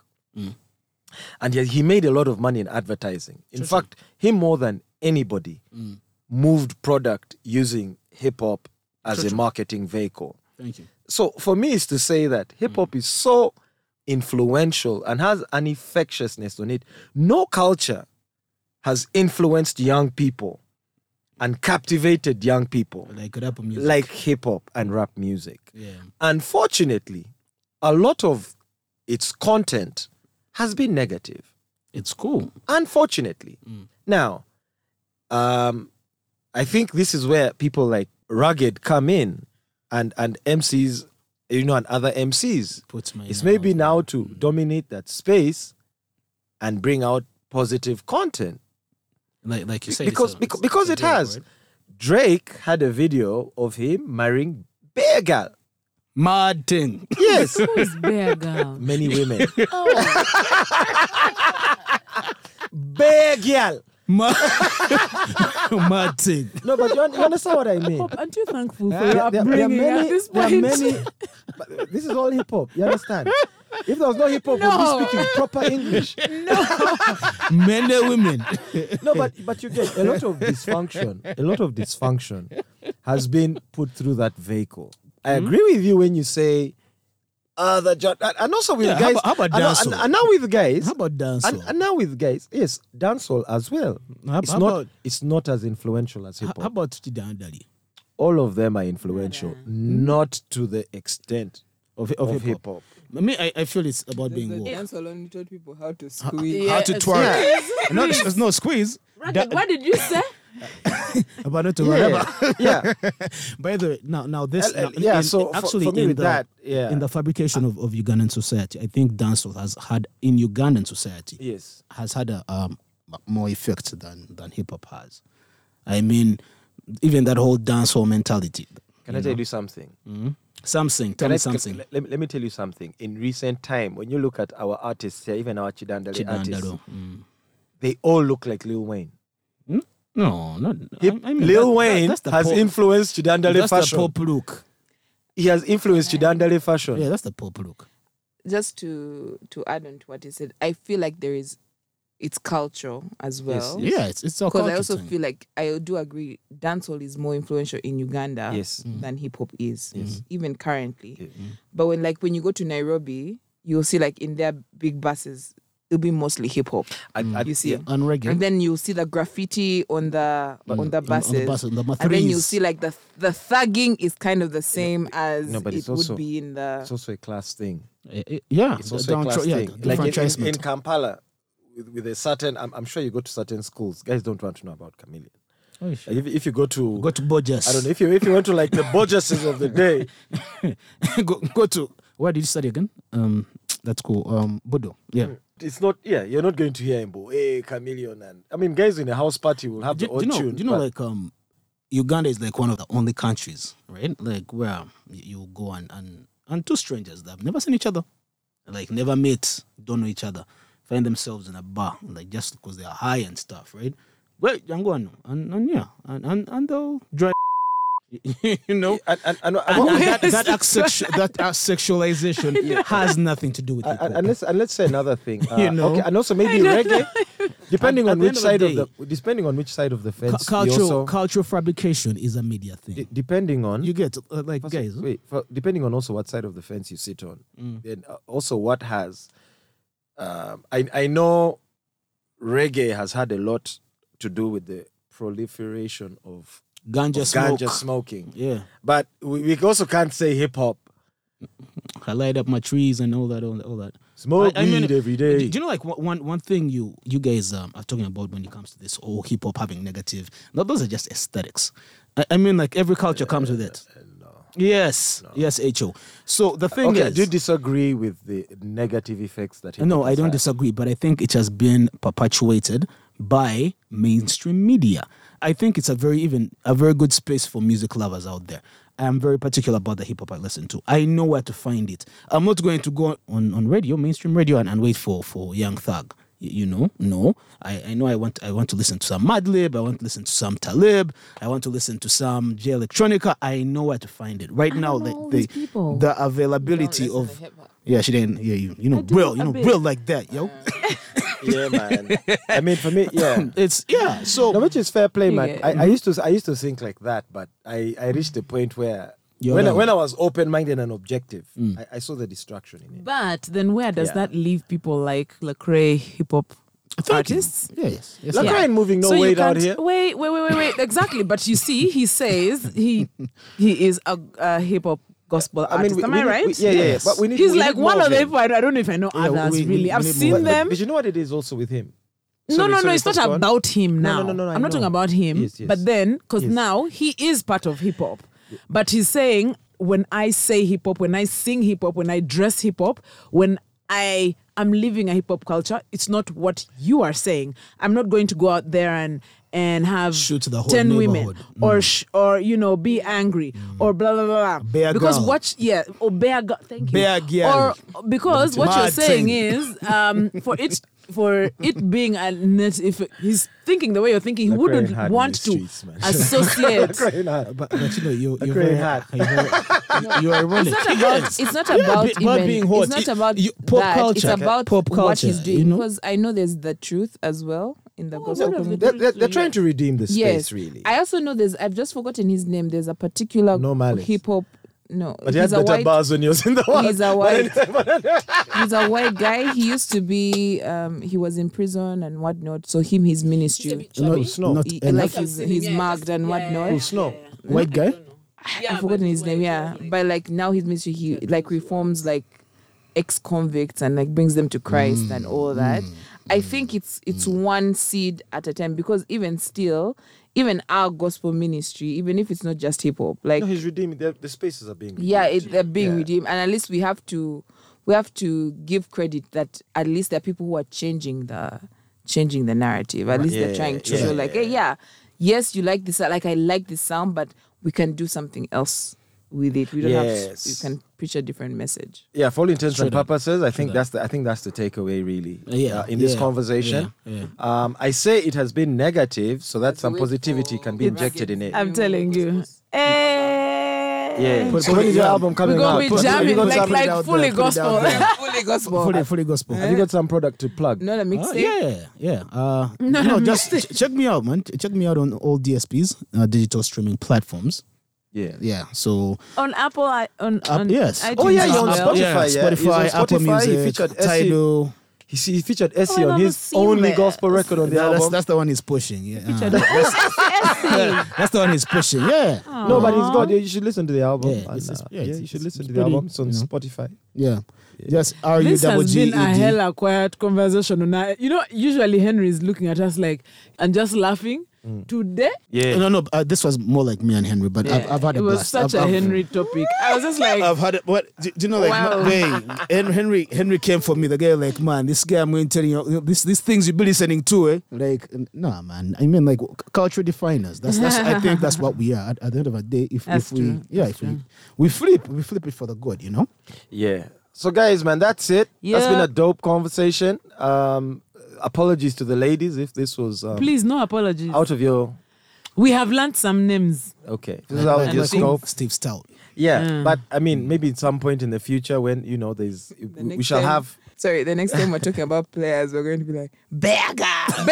Speaker 1: And yet he made a lot of money in advertising. In fact, him more than anybody moved product using hip hop as a marketing vehicle.
Speaker 2: Thank you.
Speaker 1: So for me, it's to say that hip hop is so influential and has an infectiousness on it. No culture has influenced young people and captivated young people
Speaker 2: Like rap music.
Speaker 1: like hip hop and rap music.
Speaker 2: yeah.
Speaker 1: Unfortunately, a lot of its content has been negative.
Speaker 2: It's cool.
Speaker 1: Unfortunately. Now, um, I think this is where people like Rugged come in and, and M Cs, you know, and other M Cs.
Speaker 2: Puts my
Speaker 1: It's
Speaker 2: name
Speaker 1: maybe
Speaker 2: out.
Speaker 1: now to dominate that space and bring out positive content.
Speaker 2: Like, like you said,
Speaker 1: Because,
Speaker 2: it's a-
Speaker 1: because,
Speaker 2: it's
Speaker 1: because
Speaker 2: a
Speaker 1: it
Speaker 2: joke,
Speaker 1: has.
Speaker 2: right?
Speaker 1: Drake had a video of him marrying Bear Girl.
Speaker 2: Mad thing.
Speaker 1: Yes.
Speaker 4: Who's Bear Girl?
Speaker 1: Many women.
Speaker 4: Oh,
Speaker 1: Bear Girl.
Speaker 2: Mad, mad thing.
Speaker 1: No, but you, un- you understand what I mean?
Speaker 4: Pop, aren't you thankful for
Speaker 1: There-
Speaker 4: your
Speaker 1: there, there are
Speaker 4: upbringing
Speaker 1: many,
Speaker 4: at this
Speaker 1: there are
Speaker 4: point?
Speaker 1: many, but this is all hip hop. You understand? If there was no hip hop,
Speaker 4: No.
Speaker 1: we'd be speaking proper English.
Speaker 2: Many women.
Speaker 1: No, but but you get a lot of dysfunction. A lot of dysfunction has been put through that vehicle. I agree with you when you say, uh, the jo- and and also with
Speaker 2: Yeah, how
Speaker 1: guys,
Speaker 2: about- how about
Speaker 1: and,
Speaker 2: dancehall?
Speaker 1: and, and now with guys,
Speaker 2: How about dance?
Speaker 1: and, and now with guys, yes, dancehall as well.
Speaker 2: How-
Speaker 1: it's
Speaker 2: how
Speaker 1: not
Speaker 2: about-
Speaker 1: it's not as influential as hip
Speaker 2: How,
Speaker 1: hop.
Speaker 2: how about Chidandali Dali
Speaker 1: All of them are influential, not to the extent
Speaker 2: of, of,
Speaker 1: of
Speaker 2: hip
Speaker 1: hip
Speaker 2: hop?
Speaker 1: hop.
Speaker 2: Me, I, I feel it's about
Speaker 3: The,
Speaker 2: being
Speaker 3: the
Speaker 2: woke.
Speaker 3: dance only taught people how to squeeze.
Speaker 2: How to
Speaker 4: Yeah,
Speaker 2: twerk. No, there's no squeeze.
Speaker 4: Rugged, what did you say?
Speaker 2: About not to
Speaker 1: Yeah,
Speaker 2: whatever.
Speaker 1: yeah.
Speaker 2: By the way, now now this
Speaker 1: Uh, uh,
Speaker 2: now, in-
Speaker 1: yeah,
Speaker 2: in-
Speaker 1: so for-
Speaker 2: actually
Speaker 1: for me
Speaker 2: in
Speaker 1: with
Speaker 2: the,
Speaker 1: that, yeah.
Speaker 2: in the fabrication of, of Ugandan society, I think dancehall has had in Ugandan society
Speaker 1: Yes.
Speaker 2: has had a um, more effect than than hip hop has. I mean, even that whole dancehall mentality.
Speaker 1: Can I tell you something?
Speaker 2: Something, tell
Speaker 1: Can
Speaker 2: me
Speaker 1: I-
Speaker 2: something.
Speaker 1: Let, let me, let me tell you something. In recent time, when you look at our artists here, even our Chidandale artists,
Speaker 2: Chidandalo. Mm.
Speaker 1: they all look like Lil Wayne.
Speaker 2: No, not
Speaker 1: Hip-
Speaker 2: I, I mean,
Speaker 1: Lil
Speaker 2: that- that-
Speaker 1: Wayne
Speaker 2: that's the
Speaker 1: has
Speaker 2: pop,
Speaker 1: influenced Chidandale
Speaker 2: that's
Speaker 1: fashion.
Speaker 2: the pop look.
Speaker 1: He has influenced Chidandale fashion.
Speaker 2: Yeah, that's the pop look.
Speaker 3: just to to add on to what he said, I feel like there is, it's culture as well.
Speaker 1: Yes.
Speaker 2: Yeah, it's it's a
Speaker 3: Because
Speaker 2: culture
Speaker 3: I also
Speaker 2: thing.
Speaker 3: feel like I do agree, dancehall is more influential in Uganda
Speaker 1: Yes.
Speaker 3: than hip hop is,
Speaker 1: Yes.
Speaker 3: even currently.
Speaker 1: Yeah.
Speaker 3: But when like when you go to Nairobi, you'll see like in their big buses, it'll be mostly hip hop.
Speaker 1: I, I,
Speaker 3: You see,
Speaker 1: yeah.
Speaker 2: on reggae.
Speaker 3: and then you'll see the graffiti on the on the
Speaker 2: on the
Speaker 3: buses,
Speaker 2: bus, on the
Speaker 3: and then you'll
Speaker 2: threes.
Speaker 3: see like the the thugging is kind of the same as
Speaker 1: No, but
Speaker 3: it
Speaker 1: it's also-
Speaker 3: would be in the.
Speaker 1: It's also a class thing.
Speaker 2: Eh, eh, yeah,
Speaker 1: It's
Speaker 2: the
Speaker 1: also a
Speaker 2: down-
Speaker 1: class
Speaker 2: yeah,
Speaker 1: thing.
Speaker 2: the
Speaker 1: Like in, in,
Speaker 2: enfranchisement.
Speaker 1: in Kampala, with, with a certain, I'm, I'm sure you go to certain schools. Guys don't want to know about Chameleon.
Speaker 2: Oh,
Speaker 1: Like if, if you go to,
Speaker 2: go to Borges.
Speaker 1: I don't know, if you if you went to like the Borgeses of the day,
Speaker 2: go go to where did you study again? Um, that's cool. Um, Bodo. Yeah.
Speaker 1: it's not. Yeah, you're not going to hear him. But hey, Chameleon, and I mean, guys in a house party will have
Speaker 2: Do,
Speaker 1: the
Speaker 2: do
Speaker 1: odd
Speaker 2: you know?
Speaker 1: tune.
Speaker 2: Do you know?
Speaker 1: but-
Speaker 2: Like um, Uganda is like one of the only countries, right? Like where you you go and and and two strangers that have never seen each other, like never met, don't know each other, find themselves in a bar, like just because they are high and stuff, right? Well, Yanguano, and and yeah, and and, and they'll drive. You know,
Speaker 1: and, and, and,
Speaker 2: and, and that,
Speaker 4: Where's
Speaker 2: that,
Speaker 4: the
Speaker 2: asexu- that asexualization has nothing to do with
Speaker 1: and,
Speaker 2: hip
Speaker 1: and let's and let's say another thing. Uh,
Speaker 2: You know?
Speaker 1: okay, and also maybe reggae, depending
Speaker 2: At-
Speaker 1: on
Speaker 2: at the
Speaker 1: which
Speaker 2: end of
Speaker 1: side
Speaker 2: the
Speaker 1: of the depending on which side of the fence. you
Speaker 2: cultural
Speaker 1: also,
Speaker 2: cultural fabrication is a media thing.
Speaker 1: de- depending on
Speaker 2: You get uh, like
Speaker 1: First-
Speaker 2: guys.
Speaker 1: Wait, for, depending on also what side of the fence you sit on,
Speaker 2: Mm.
Speaker 1: then uh, also what has. Um, I I know reggae has had a lot to do with the proliferation of,
Speaker 2: Ganja
Speaker 1: of
Speaker 2: smoke.
Speaker 1: ganja smoking,
Speaker 2: Yeah,
Speaker 1: but we, we also can't say hip hop.
Speaker 2: I light up my trees and all that, all that. All that.
Speaker 1: Smoke
Speaker 2: I- I mean,
Speaker 1: weed every
Speaker 2: Do,
Speaker 1: day.
Speaker 2: do you know like one one one thing you you guys um, are talking about when it comes to this whole hip hop having negative? No, those are just aesthetics. I, I mean, like every culture comes with it. Yes, yes, H O. So the thing
Speaker 1: Okay,
Speaker 2: is,
Speaker 1: do you disagree with the negative effects that? hip
Speaker 2: no,
Speaker 1: hop
Speaker 2: I
Speaker 1: has
Speaker 2: don't
Speaker 1: had?
Speaker 2: disagree, but I think it has been perpetuated by mainstream media. I think it's a very even a very good space for music lovers out there. I am very particular about the hip hop I listen to. I know where to find it. I'm not going to go on, on radio, mainstream radio, and, and wait for, for Young Thug. Y- You know, no. I, I know I want I want to listen to some Madlib. I want to listen to some Talib. I want to listen to some J Electronica. I know where to find it right now. The
Speaker 4: all
Speaker 2: the,
Speaker 4: these people.
Speaker 2: the availability
Speaker 3: Don't listen
Speaker 2: of
Speaker 3: to hip-hop.
Speaker 2: yeah, she didn't hear you. You know,
Speaker 4: do
Speaker 2: real,
Speaker 4: a
Speaker 2: you know,
Speaker 4: bit.
Speaker 2: real like that, yo.
Speaker 1: Yeah, man. I mean, for me, yeah.
Speaker 2: It's yeah. So
Speaker 1: No, which is fair play,
Speaker 3: You
Speaker 1: man.
Speaker 3: get-
Speaker 1: I, I used to I used to think like that, but I, I reached a point where
Speaker 2: You're
Speaker 1: when I,
Speaker 2: right.
Speaker 1: when I was open minded and objective, I, I saw the distraction in it.
Speaker 4: But then where does
Speaker 1: Yeah.
Speaker 4: that leave people like Lecrae hip hop
Speaker 2: Thank you.
Speaker 4: artists?
Speaker 2: Yeah, yes, yes.
Speaker 1: Like
Speaker 2: yeah.
Speaker 1: I ain't moving no
Speaker 4: So you
Speaker 1: weight out
Speaker 4: can't-
Speaker 1: here.
Speaker 4: Wait, wait, wait, wait, wait. Exactly. But you see, he says he he is a, a hip hop gospel
Speaker 1: I mean,
Speaker 4: artist.
Speaker 1: we-
Speaker 4: Am
Speaker 1: we
Speaker 4: I
Speaker 1: need-
Speaker 4: right?
Speaker 1: we- yeah, yeah, yeah.
Speaker 2: Yes.
Speaker 1: But we need.
Speaker 4: He's
Speaker 1: we
Speaker 4: like
Speaker 1: need
Speaker 4: one
Speaker 1: more
Speaker 4: of the
Speaker 1: him.
Speaker 4: people. I don't I don't know if I know
Speaker 2: Yeah,
Speaker 4: others.
Speaker 2: we- we-
Speaker 4: really,
Speaker 2: we
Speaker 4: I've
Speaker 2: need
Speaker 4: seen
Speaker 2: more.
Speaker 1: But-
Speaker 4: them.
Speaker 1: But you know what it is also with him.
Speaker 4: no,
Speaker 1: Sorry,
Speaker 4: no, no.
Speaker 1: sorry,
Speaker 4: It's not
Speaker 1: first one.
Speaker 4: about him
Speaker 1: No,
Speaker 4: now.
Speaker 1: no, no, no, I
Speaker 4: I'm not
Speaker 1: know.
Speaker 4: talking about him.
Speaker 1: Yes, yes.
Speaker 4: But then, because
Speaker 1: Yes.
Speaker 4: now he is part of hip hop. But he's saying, when I say hip hop, when I sing hip hop, when I dress hip hop, when I am living a hip hop culture, it's not what you are saying. I'm not going to go out there and and have
Speaker 2: Shoot the whole
Speaker 4: ten women
Speaker 2: neighborhood.
Speaker 4: or sh- or you know be angry or blah blah blah. blah.
Speaker 2: Bear
Speaker 4: because
Speaker 2: girl.
Speaker 4: what yeah or bear girl. Thank you.
Speaker 2: Bear girl.
Speaker 4: Or because what you're
Speaker 2: Mad
Speaker 4: saying
Speaker 2: thing.
Speaker 4: is um for it for it being a net, if he's thinking the way you're thinking, he
Speaker 1: Like
Speaker 4: wouldn't
Speaker 1: crying hard in
Speaker 4: want
Speaker 1: the
Speaker 4: to
Speaker 1: streets, man.
Speaker 4: associate.
Speaker 1: Crying hard.
Speaker 2: But, but you know, you, you're
Speaker 1: crying
Speaker 2: very,
Speaker 1: hard.
Speaker 2: you're very, you're ironic.
Speaker 3: It's not about. It's not about
Speaker 2: be- about
Speaker 3: even.
Speaker 2: being hot.
Speaker 3: It's not
Speaker 2: It-
Speaker 3: about
Speaker 2: you- pop
Speaker 3: that.
Speaker 2: culture.
Speaker 3: It's about
Speaker 2: Pop
Speaker 3: what
Speaker 2: culture,
Speaker 3: he's doing.
Speaker 2: you know?
Speaker 3: Because I know there's the truth as well in the gospel
Speaker 1: They're,
Speaker 3: community.
Speaker 1: they're, they're, they're trying to redeem the space,
Speaker 3: Yes,
Speaker 1: really.
Speaker 3: I also know there's. I've just forgotten his name. There's a particular
Speaker 1: No Malice.
Speaker 3: hip hop. No,
Speaker 1: but he had
Speaker 3: he's a
Speaker 1: better
Speaker 3: white.
Speaker 1: bars when he was in the one.
Speaker 3: He's a white. He's a white guy. He used to be. Um, he was in prison and whatnot. So him, his ministry,
Speaker 2: No,
Speaker 1: Snow.
Speaker 2: not
Speaker 3: he,
Speaker 2: enough.
Speaker 3: like he's, he's marked and whatnot.
Speaker 1: Oh, Snow.
Speaker 2: White guy?
Speaker 3: I've forgotten his name, yeah. But like now his ministry, he like reforms like ex-convicts and like brings them to Christ and all that. I think it's it's one seed at a time, because even still, even our gospel ministry, even if it's not just hip hop, like
Speaker 1: No, he's redeeming. The, the spaces are being redeemed.
Speaker 3: yeah, it, they're being
Speaker 1: Yeah.
Speaker 3: redeemed, and at least we have to we have to give credit that at least there are people who are changing the changing the narrative. At least they're
Speaker 1: Yeah,
Speaker 3: trying to
Speaker 1: yeah,
Speaker 3: show like, hey, yeah, yes, you like this, like I like this sound, but we can do something else with it. We don't have
Speaker 1: Yes.
Speaker 3: to, we can preach a different message.
Speaker 1: Yeah, for all intents and
Speaker 2: True that.
Speaker 1: purposes, I think
Speaker 2: that.
Speaker 1: that's the I think that's the takeaway really.
Speaker 2: Yeah,
Speaker 1: uh, in this
Speaker 2: yeah,
Speaker 1: conversation.
Speaker 2: yeah,
Speaker 1: Um, I say it has been negative, so that
Speaker 3: Let's
Speaker 1: some
Speaker 3: wait
Speaker 1: positivity
Speaker 3: for
Speaker 1: can be injected in it.
Speaker 4: I'm telling you. Eh,
Speaker 1: Yeah.
Speaker 2: Put-
Speaker 1: So
Speaker 2: put
Speaker 1: when
Speaker 2: it-
Speaker 1: is your
Speaker 2: yeah.
Speaker 1: album
Speaker 3: We're
Speaker 1: coming
Speaker 3: gonna
Speaker 1: out?
Speaker 3: be
Speaker 1: Put- have you
Speaker 3: jamming
Speaker 1: got
Speaker 3: like
Speaker 1: some-
Speaker 3: like
Speaker 2: out
Speaker 3: fully
Speaker 2: there, put it
Speaker 3: gospel,
Speaker 2: out there.
Speaker 3: fully gospel.
Speaker 2: fully, fully gospel.
Speaker 1: Have you got some product to plug?
Speaker 3: Not a
Speaker 2: Uh,
Speaker 3: mixtape.
Speaker 2: yeah, yeah. Uh,
Speaker 3: No,
Speaker 2: no,
Speaker 3: no,
Speaker 2: just ch- check me out, man. Ch- Check me out on all D S Ps, uh, digital streaming platforms.
Speaker 1: Yeah.
Speaker 2: Yeah, so
Speaker 4: On Apple, I, on,
Speaker 2: uh,
Speaker 4: on
Speaker 2: yes.
Speaker 4: iTunes
Speaker 1: Oh, yeah,
Speaker 4: as
Speaker 1: you're on
Speaker 4: well.
Speaker 1: Spotify.
Speaker 2: yeah,
Speaker 1: yeah. He's on
Speaker 2: Spotify, Apple
Speaker 1: Spotify, he
Speaker 2: Music,
Speaker 1: featured Essie.
Speaker 2: Tidal.
Speaker 1: He, he featured Essie
Speaker 4: Oh, I
Speaker 1: on
Speaker 4: never
Speaker 1: his
Speaker 4: seen
Speaker 1: only
Speaker 4: that.
Speaker 1: gospel record on the
Speaker 2: That- that's,
Speaker 1: album.
Speaker 2: that's the one he's pushing. Yeah,
Speaker 4: Featured
Speaker 2: uh,
Speaker 4: Essie.
Speaker 2: that's the one he's pushing. Yeah,
Speaker 1: No, but he's got. You should listen to the album.
Speaker 2: Yeah,
Speaker 1: and,
Speaker 2: it's- it's-
Speaker 1: uh,
Speaker 2: yeah,
Speaker 1: yeah,
Speaker 2: it's-
Speaker 1: you should
Speaker 2: it's-
Speaker 1: listen
Speaker 2: it's
Speaker 1: to the
Speaker 2: pretty,
Speaker 1: album. It's on
Speaker 2: you know.
Speaker 1: Spotify.
Speaker 2: yeah. Just R U
Speaker 4: This
Speaker 2: double
Speaker 4: has
Speaker 2: G E
Speaker 4: been a
Speaker 2: D.
Speaker 4: hella quiet conversation. And I, you know, usually Henry is looking at us like and just laughing. Today,
Speaker 1: Yeah.
Speaker 2: No, no. Uh, this was more like me and Henry, but I've, I've had a
Speaker 4: it was
Speaker 2: blast.
Speaker 4: such
Speaker 2: I've,
Speaker 4: a
Speaker 2: I've-
Speaker 4: Henry topic. I was just like,
Speaker 2: I've had it. What do, do you know? Like,
Speaker 4: Wow.
Speaker 2: my- hey, Hen- Henry, Henry came for me. The guy, like, man, this guy, I'm going to tell you, you know, this, these things you be listening to, eh? Like, nah, man. I mean, like, culture definers. That's, that's. I think that's what we are. At, at the end of the day, if,
Speaker 4: That's
Speaker 2: if we,
Speaker 4: true.
Speaker 2: yeah,
Speaker 4: That's
Speaker 2: if we,
Speaker 4: true.
Speaker 2: we flip, we flip it for the good, you know.
Speaker 1: Yeah. So, guys, man, that's it. That's
Speaker 4: Yeah.
Speaker 1: been a dope conversation. Um, apologies to the ladies if this was um,
Speaker 4: please, no apologies.
Speaker 1: out of your.
Speaker 4: We have learned some names.
Speaker 1: Okay. This is out of
Speaker 4: And
Speaker 1: your
Speaker 4: I think-
Speaker 1: scope.
Speaker 2: Steve Stout.
Speaker 1: Yeah.
Speaker 4: Mm.
Speaker 1: But, I mean, maybe at some point in the future when, you know, there's. We, we
Speaker 3: next
Speaker 1: shall
Speaker 3: time-
Speaker 1: have.
Speaker 3: Sorry, the next time we're talking about players, we're going to be like, Beggar!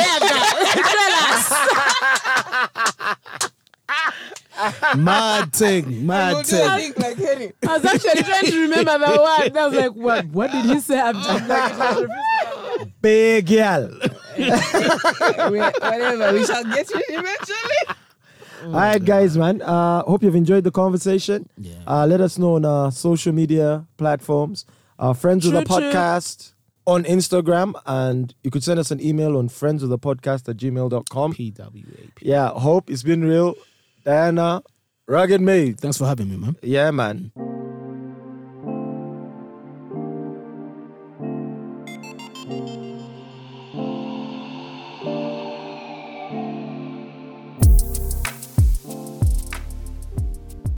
Speaker 2: Mad thing, mad thing.
Speaker 3: think like Henry.
Speaker 4: I was actually trying to remember the word. I was like, what? What did he say? I'm just like,
Speaker 1: Big girl.
Speaker 3: Whatever, we shall get you eventually.
Speaker 1: All right, guys, man. Uh, hope you've enjoyed the conversation.
Speaker 2: Yeah.
Speaker 1: Uh, let us know on uh, social media platforms. Uh, Friends with the
Speaker 4: True, true.
Speaker 1: Podcast on Instagram. And you could send us an email on friends with the podcast at gmail dot com.
Speaker 2: P W A P.
Speaker 1: Yeah, hope it's been real. Diana, Rugged Maid.
Speaker 2: Thanks for having me, man.
Speaker 1: Yeah, man.